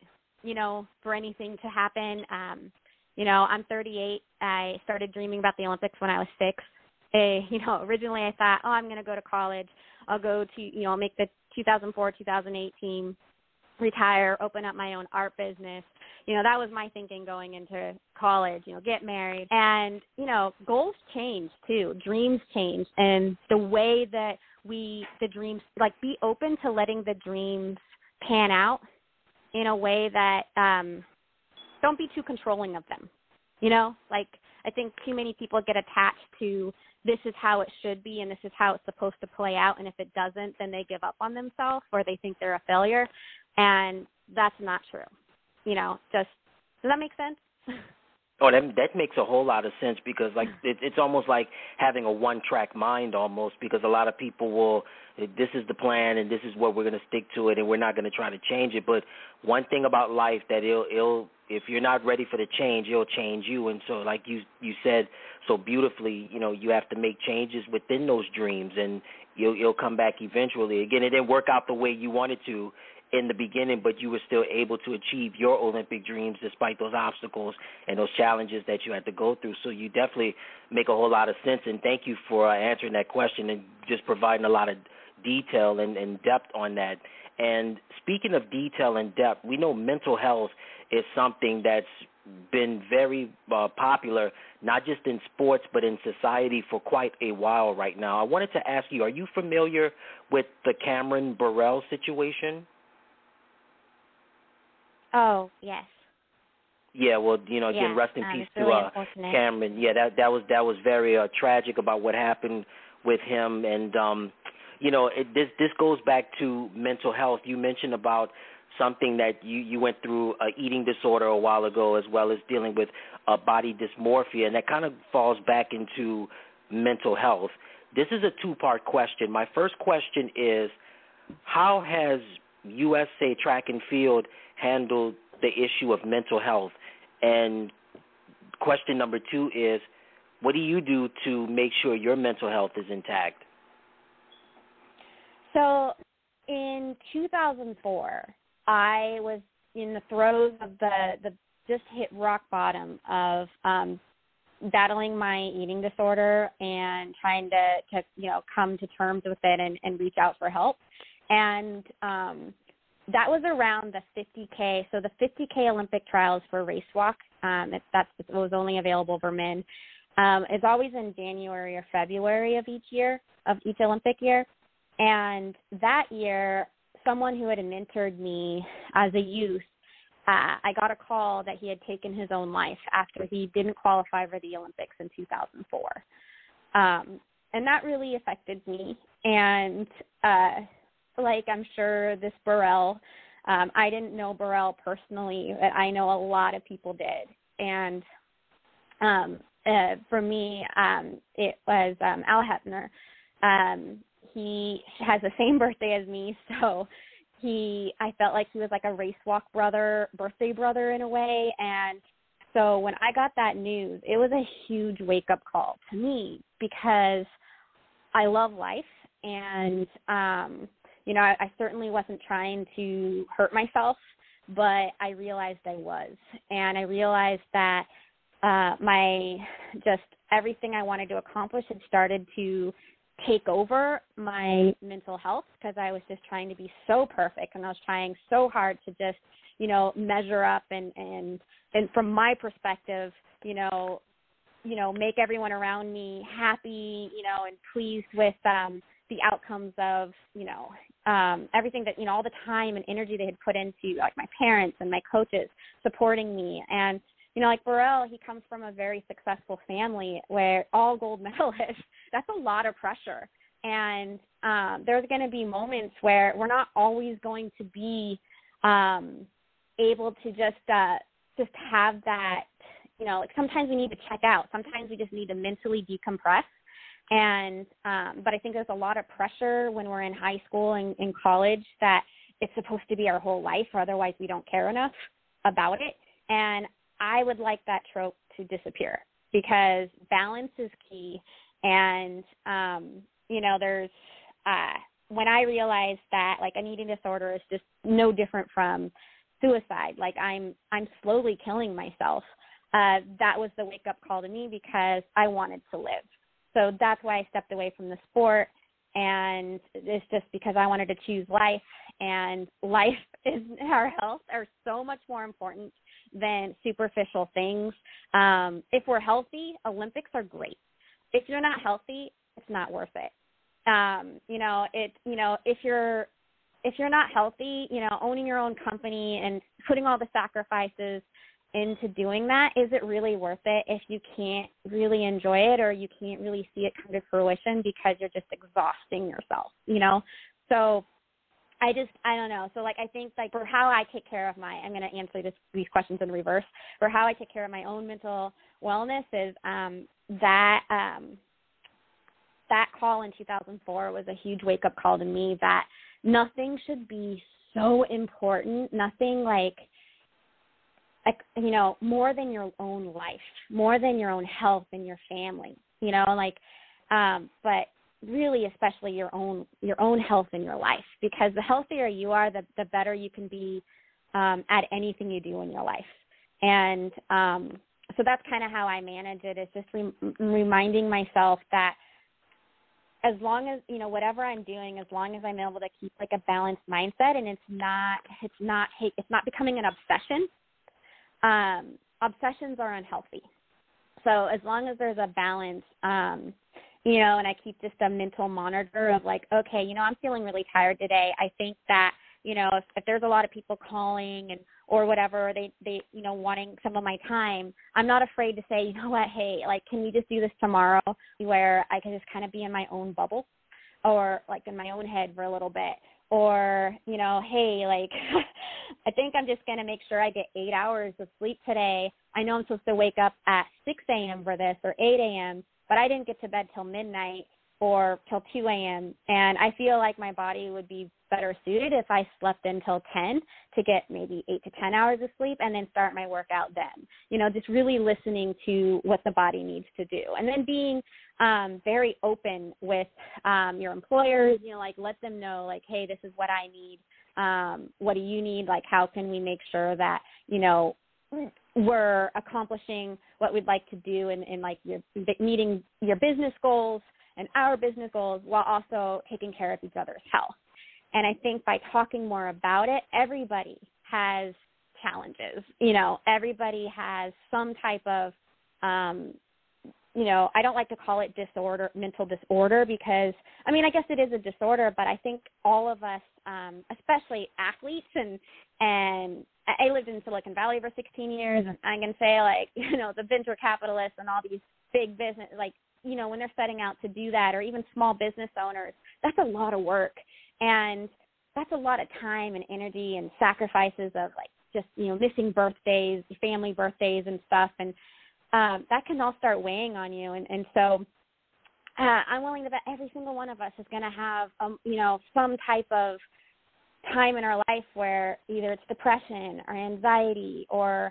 for anything to happen. I'm 38. I started dreaming about the Olympics when I was 6. Originally I thought, I'm going to go to college. I'll go to, I'll make the 2004, 2008 team, retire, open up my own art business. That was my thinking going into college, get married. And, goals change too. Dreams change. And the way that the dreams, be open to letting the dreams pan out in a way that don't be too controlling of them. I think too many people get attached to this is how it should be and this is how it's supposed to play out. And if it doesn't, then they give up on themselves or they think they're a failure. And that's not true. Does that make sense? Oh, that makes a whole lot of sense because, it's almost like having a one-track mind almost because a lot of people this is the plan and this is what we're going to stick to it and we're not going to try to change it. But one thing about life that if you're not ready for the change, it'll change you. And so like you said so beautifully, you have to make changes within those dreams and you'll come back eventually. Again, it didn't work out the way you wanted to in the beginning, but you were still able to achieve your Olympic dreams despite those obstacles and those challenges that you had to go through. So you definitely make a whole lot of sense, and thank you for answering that question and just providing a lot of detail and depth on that. And speaking of detail and depth, we know mental health is something that's been very popular, not just in sports but in society for quite a while right now. I wanted to ask you, are you familiar with the Cameron Burrell situation? Oh, yes. Yeah, well, again, rest in peace to really Cameron. Yeah, that was very tragic about what happened with him, and this goes back to mental health. You mentioned about something that you went through an eating disorder a while ago, as well as dealing with body dysmorphia, and that kind of falls back into mental health. This is a two-part question. My first question is, how has USA Track and Field handled the issue of mental health? And question number 2 is, what do you do to make sure your mental health is intact? So in 2004, I was in the throes of the just hit rock bottom of battling my eating disorder and trying to come to terms with it and reach out for help. And that was around the 50K. So the 50K Olympic trials for race walk, it was only available for men. It's always in January or February of each Olympic year. And that year, someone who had mentored me as a youth, I got a call that he had taken his own life after he didn't qualify for the Olympics in 2004. And that really affected me. And I'm sure this Burrell, I didn't know Burrell personally, but I know a lot of people did. And for me, it was Al Hebner. He has the same birthday as me, so I felt like he was like a race walk birthday brother in a way. And so when I got that news, it was a huge wake-up call to me because I love life, and I certainly wasn't trying to hurt myself, but I realized I was. And I realized that everything I wanted to accomplish had started to take over my mental health because I was just trying to be so perfect, and I was trying so hard to just, measure up and from my perspective, make everyone around me happy, and pleased with the outcomes of, everything that, all the time and energy they had put into, like my parents and my coaches supporting me. And, like Burrell, he comes from a very successful family where all gold medalists, that's a lot of pressure. And there's going to be moments where we're not always going to be able to just have that, sometimes we need to check out. Sometimes we just need to mentally decompress. And but I think there's a lot of pressure when we're in high school and in college that it's supposed to be our whole life, or otherwise we don't care enough about it. And I would like that trope to disappear because balance is key. And, there's when I realized that, like, an eating disorder is just no different from suicide, like I'm slowly killing myself. That was the wake-up call to me because I wanted to live. So that's why I stepped away from the sport, and it's just because I wanted to choose life, and life and our health are so much more important than superficial things. If we're healthy, Olympics are great. If you're not healthy, it's not worth it. If you're not healthy, owning your own company and putting all the sacrifices into doing that, is it really worth it if you can't really enjoy it or you can't really see it come to fruition because you're just exhausting yourself, So I don't know. So, I think, for how I take care of I'm going to answer these questions in reverse. For how I take care of my own mental wellness is that call in 2004 was a huge wake-up call to me that nothing should be so important, nothing more than your own life, more than your own health and your family, but really especially your own health in your life, because the healthier you are, the better you can be at anything you do in your life. And so that's kind of how I manage it, is just reminding myself that as long as, whatever I'm doing, as long as I'm able to keep a balanced mindset and it's not becoming an obsession. Obsessions are unhealthy. So as long as there's a balance, and I keep just a mental monitor of okay, I'm feeling really tired today. I think that, if there's a lot of people calling or whatever, they wanting some of my time, I'm not afraid to say, you know what, hey, can we just do this tomorrow, where I can just kind of be in my own bubble or in my own head for a little bit. Or, hey, I think I'm just going to make sure I get 8 hours of sleep today. I know I'm supposed to wake up at 6 a.m. for this or 8 a.m., but I didn't get to bed till midnight or till 2 a.m. And I feel like my body would be better suited if I slept until 10 to get maybe 8 to 10 hours of sleep and then start my workout then. Just really listening to what the body needs to do. And then being very open with your employers, let them know, hey, this is what I need. What do you need? How can we make sure that, we're accomplishing what we'd like to do and you're meeting your business goals and our business goals while also taking care of each other's health. And I think by talking more about it, everybody has challenges. Everybody has some type of, I don't like to call it mental disorder, because, I guess it is a disorder, but I think all of us, especially athletes, and I lived in Silicon Valley for 16 years, and I can say, the venture capitalists and all these big business, when they're setting out to do that, or even small business owners, that's a lot of work. And that's a lot of time and energy and sacrifices of just, missing birthdays, family birthdays and stuff. And that can all start weighing on you. And so I'm willing to bet every single one of us is going to have, some type of time in our life where either it's depression or anxiety or,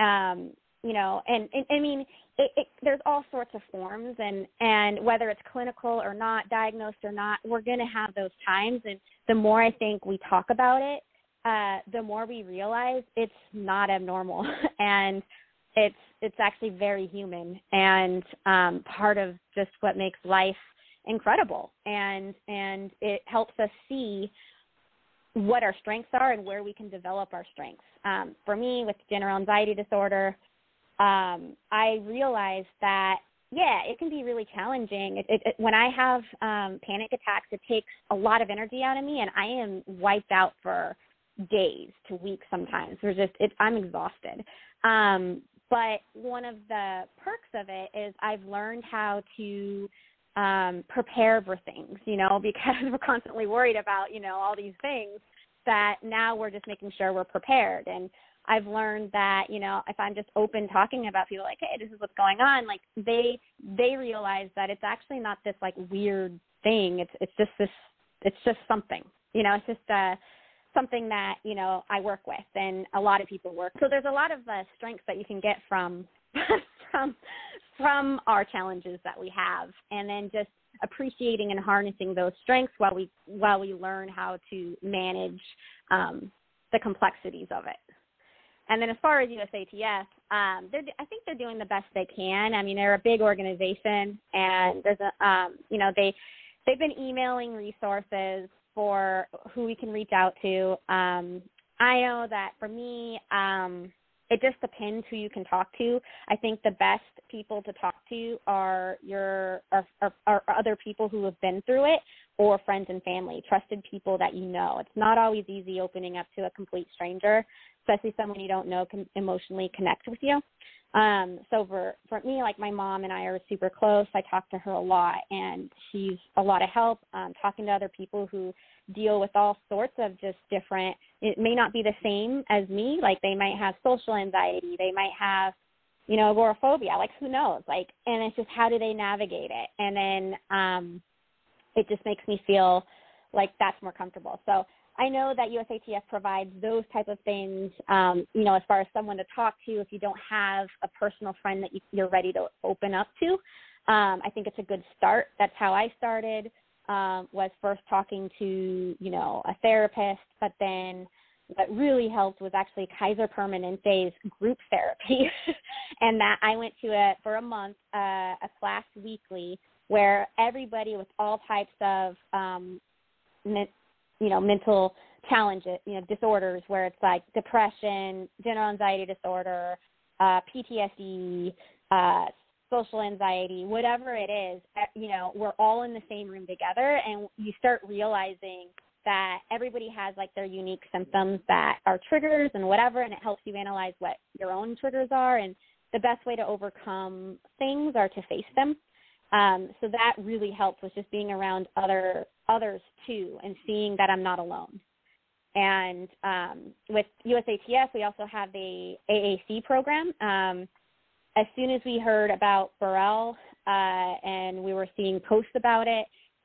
there's all sorts of forms, and whether it's clinical or not, diagnosed or not, we're going to have those times. And the more I think we talk about it, the more we realize it's not abnormal, and it's actually very human, and part of just what makes life incredible. And it helps us see what our strengths are and where we can develop our strengths. For me, with general anxiety disorder, I realized that, it can be really challenging. When I have panic attacks, it takes a lot of energy out of me, and I am wiped out for days to weeks sometimes. I'm exhausted. But one of the perks of it is I've learned how to prepare for things, because we're constantly worried about, all these things, that now we're just making sure we're prepared. And I've learned that, if I'm just open talking about people hey, this is what's going on, they realize that it's actually not this weird thing. It's just something, it's just something that, I work with and a lot of people work. So there's a lot of strengths that you can get from our challenges that we have, and then just appreciating and harnessing those strengths while we learn how to manage the complexities of it. And then as far as USATF, I think they're doing the best they can. I mean, they're a big organization, and there's they've been emailing resources for who we can reach out to. I know that for me, it just depends who you can talk to. I think the best people to talk to are other people who have been through it, or friends and family, trusted people that you know. It's not always easy opening up to a complete stranger, especially someone you don't know can emotionally connect with you. So for me, like my mom and I are super close. I talk to her a lot, and she's a lot of help. Talking to other people who deal with all sorts of just different, it may not be the same as me. Like they might have social anxiety. They might have, agoraphobia. Like who knows? Like, and it's just how do they navigate it? And then it just makes me feel like that's more comfortable. So I know that USATF provides those type of things, as far as someone to talk to if you don't have a personal friend that you're ready to open up to. I think it's a good start. That's how I started, was first talking to, a therapist, but then what really helped was actually Kaiser Permanente's group therapy. And that I went to for a month, a class weekly where everybody with all types of, mental challenges, disorders, where it's like depression, general anxiety disorder, PTSD, social anxiety, whatever it is, we're all in the same room together, and you start realizing that everybody has like their unique symptoms that are triggers and whatever, and it helps you analyze what your own triggers are, and the best way to overcome things are to face them. So that really helped with just being around others too, and seeing that I'm not alone. And with USATF, we also have the AAC program. As soon as we heard about Burrell and we were seeing posts about it,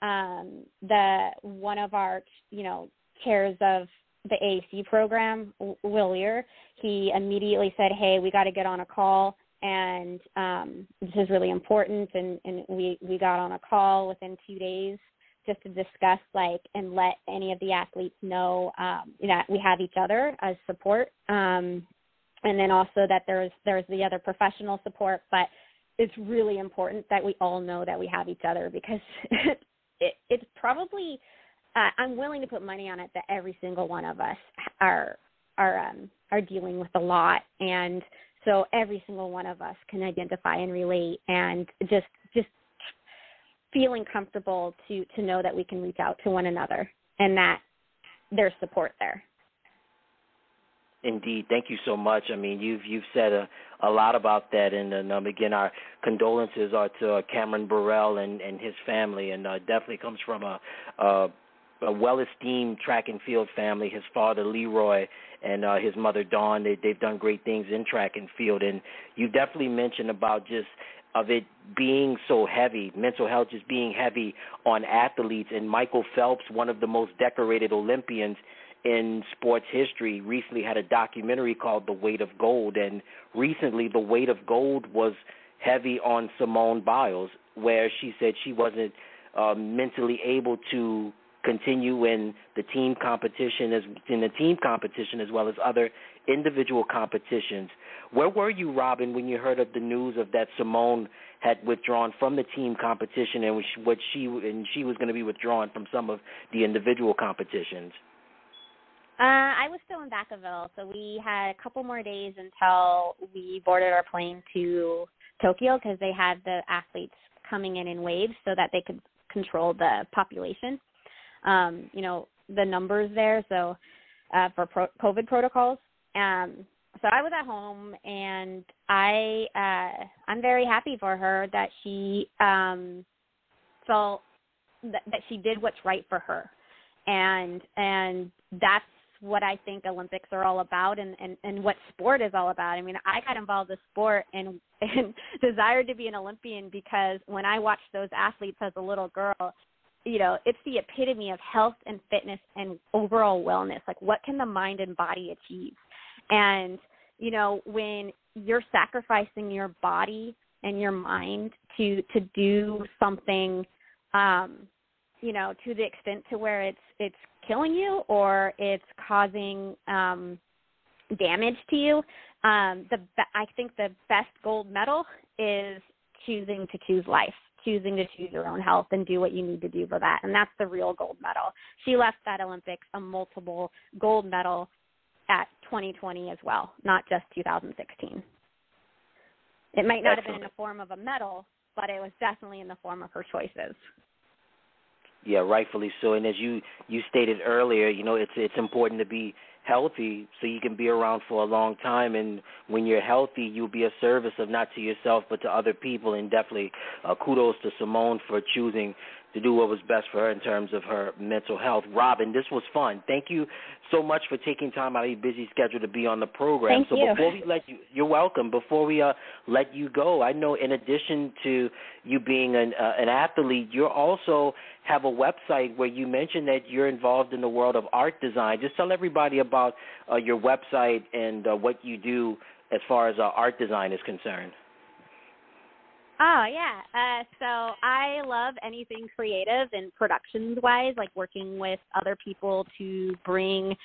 one of our chairs of the AAC program, Will Lear, he immediately said, "Hey, we got to get on a call." And this is really important, and we got on a call within 2 days just to discuss, and let any of the athletes know that we have each other as support, and then also that there's the other professional support. But it's really important that we all know that we have each other, because it's probably I'm willing to put money on it that every single one of us are dealing with a lot, and so every single one of us can identify and relate, and just feeling comfortable to know that we can reach out to one another and that there's support there. Indeed. Thank you so much. I mean, you've said a lot about that, and again, our condolences are to Cameron Burrell and his family, and definitely comes from a well-esteemed track and field family. His father, Leroy, and his mother, Dawn, they've done great things in track and field. And you definitely mentioned about just of it being so heavy, mental health just being heavy on athletes. And Michael Phelps, one of the most decorated Olympians in sports history, recently had a documentary called The Weight of Gold. And recently, The Weight of Gold was heavy on Simone Biles, where she said she wasn't mentally able to continue in the team competition as well as other individual competitions. Where were you, Robin, when you heard of the news of that Simone had withdrawn from the team competition and she was going to be withdrawn from some of the individual competitions? I was still in Vacaville, so we had a couple more days until we boarded our plane to Tokyo, because they had the athletes coming in waves so that they could control the population. The numbers there, so for COVID protocols. So I was at home, and I'm very happy for her that she felt that she did what's right for her, and that's what I think Olympics are all about, and what sport is all about. I mean, I got involved in sport and desired to be an Olympian because when I watched those athletes as a little girl, it's the epitome of health and fitness and overall wellness. Like, what can the mind and body achieve? And, when you're sacrificing your body and your mind to do something, to the extent to where it's killing you or it's causing damage to you. I think the best gold medal is choosing to choose life, choosing to choose your own health and do what you need to do for that. And that's the real gold medal. She left that Olympics a multiple gold medal at 2020 as well, not just 2016. It might not have been in the form of a medal, but it was definitely in the form of her choices. Yeah, rightfully so. And as you stated earlier, it's important to be healthy so you can be around for a long time. And when you're healthy, you'll be a service of not to yourself but to other people. And definitely kudos to Simone for choosing to do what was best for her in terms of her mental health. Robin, this was fun. Thank you so much for taking time out of your busy schedule to be on the program. Thank you. Before we let you, you're welcome. Before we let you go, I know in addition to you being an athlete, you also have a website where you mentioned that you're involved in the world of art design. Just tell everybody about your website and what you do as far as art design is concerned. Oh, yeah. So I love anything creative and productions-wise, like working with other people to bring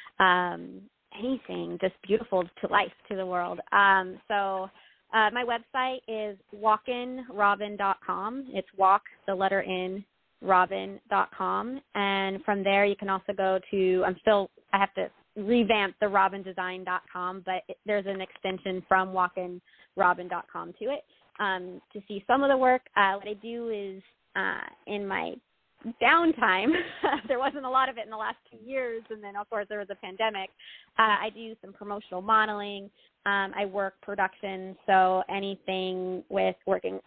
anything just beautiful to life, to the world. So my website is walkinrobin.com. It's walk, the letter N, robin.com. And from there you can also go to, I have to revamp the robindesign.com, but there's an extension from walkinrobin.com to it. To see some of the work. What I do is in my downtime, there wasn't a lot of it in the last 2 years, and then, of course, there was a pandemic. I do some promotional modeling. I work production, so anything with working,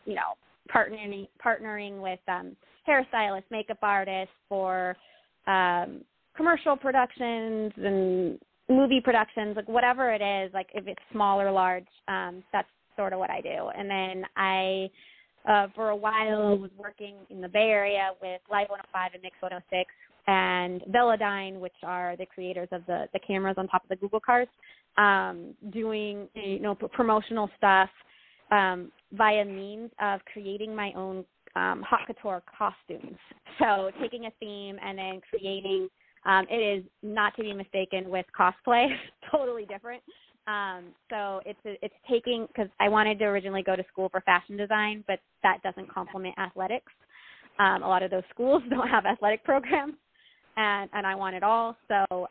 partnering with hairstylists, makeup artists for commercial productions and movie productions, like whatever it is, like if it's small or large, that's sort of what I do. And then I, for a while, was working in the Bay Area with Live 105 and Mix 106 and Velodyne, which are the creators of the cameras on top of the Google cars, doing promotional stuff via means of creating my own haute couture costumes. So taking a theme and then creating, it is not to be mistaken with cosplay, totally different. So it's taking, because I wanted to originally go to school for fashion design, but that doesn't complement athletics. A lot of those schools don't have athletic programs, and I want it all. So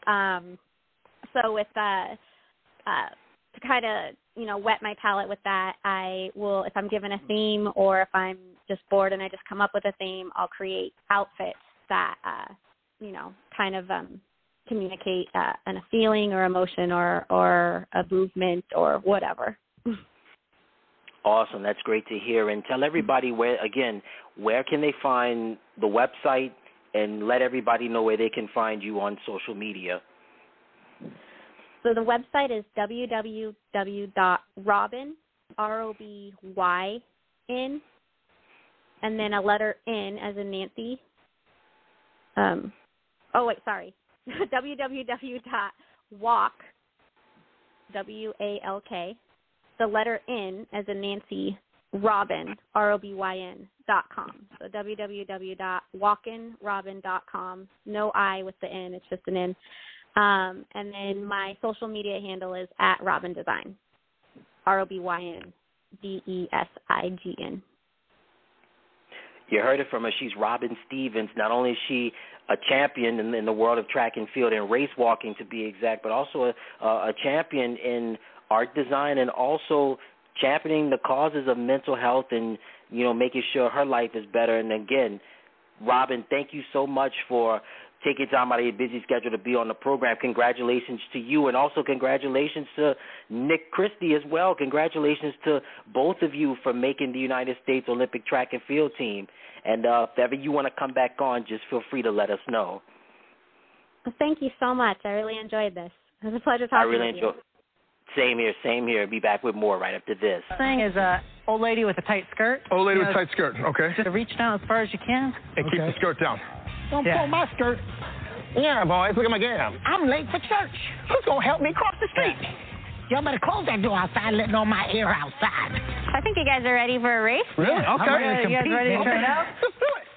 with to kind of whet my palate with that, I will, if I'm given a theme or if I'm just bored and I just come up with a theme, I'll create outfits that kind of communicate a feeling or emotion or a movement or whatever. Awesome. That's great to hear. And tell everybody where can they find the website, and let everybody know where they can find you on social media. So the website is www.robin, ROBYN, and then a letter N as in Nancy. www.walk, WALK, the letter N as in Nancy, Robin, ROBYN.com. So www.walkinrobin.com. No I with the N, it's just an N. And then my social media handle is @RobinDesign, ROBYNDESIGN. You heard it from her. She's Robin Stevens. Not only is she a champion in the world of track and field and race walking, to be exact, but also a champion in art design and also championing the causes of mental health and, making sure her life is better. And again, Robin, thank you so much for taking time out of your busy schedule to be on the program. Congratulations to you, and also congratulations to Nick Christie as well. Congratulations to both of you for making the United States Olympic track and field team. And if ever you want to come back on, just feel free to let us know. Well, thank you so much. I really enjoyed this. It was a pleasure talking with you. I really enjoyed. Same here. Be back with more right after this. Thing is old lady with a tight skirt. Old lady with a tight skirt, okay. Just reach down as far as you can. And keep the skirt down. Don't pull my skirt. Yeah, boys, look at my game. I'm late for church. Who's going to help me cross the street? Y'all better close that door outside, letting all my air outside. I think you guys are ready for a race. Really? Yeah, okay. You guys ready to turn out? Let's do it.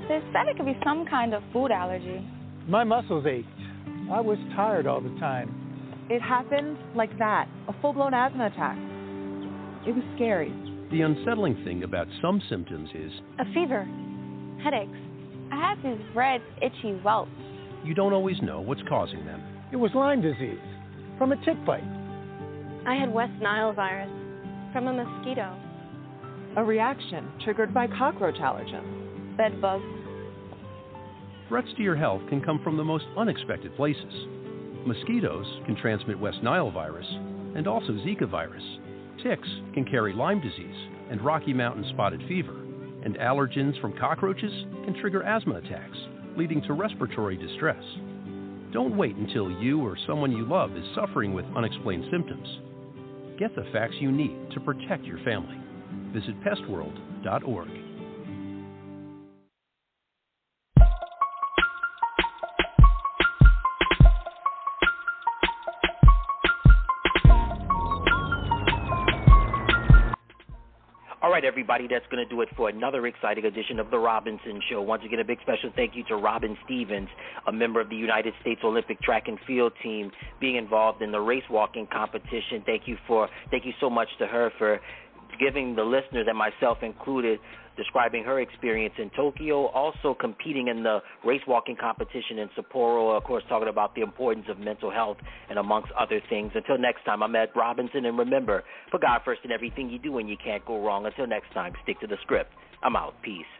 They said it could be some kind of food allergy. My muscles ached. I was tired all the time. It happened like that, a full-blown asthma attack. It was scary. The unsettling thing about some symptoms is A fever, headaches. I have these red, itchy welts. you don't always know what's causing them. It was Lyme disease from a tick bite. I had West Nile virus from a mosquito. A reaction triggered by cockroach allergens. Bed bugs. Threats to your health can come from the most unexpected places. Mosquitoes can transmit West Nile virus and also Zika virus. Ticks can carry Lyme disease and Rocky Mountain spotted fever. And allergens from cockroaches can trigger asthma attacks, leading to respiratory distress. Don't wait until you or someone you love is suffering with unexplained symptoms. Get the facts you need to protect your family. Visit pestworld.org. All right, everybody, that's going to do it for another exciting edition of The Robinson Show. Once again, a big special thank you to Robin Stevens, a member of the United States Olympic track and field team, being involved in the race walking competition. Thank you so much to her for giving the listeners, and myself included, describing her experience in Tokyo, also competing in the race walking competition in Sapporo, of course, talking about the importance of mental health and amongst other things. Until next time, I'm Ed Robinson, and remember, put God first in everything you do and you can't go wrong. Until next time, stick to the script. I'm out. Peace.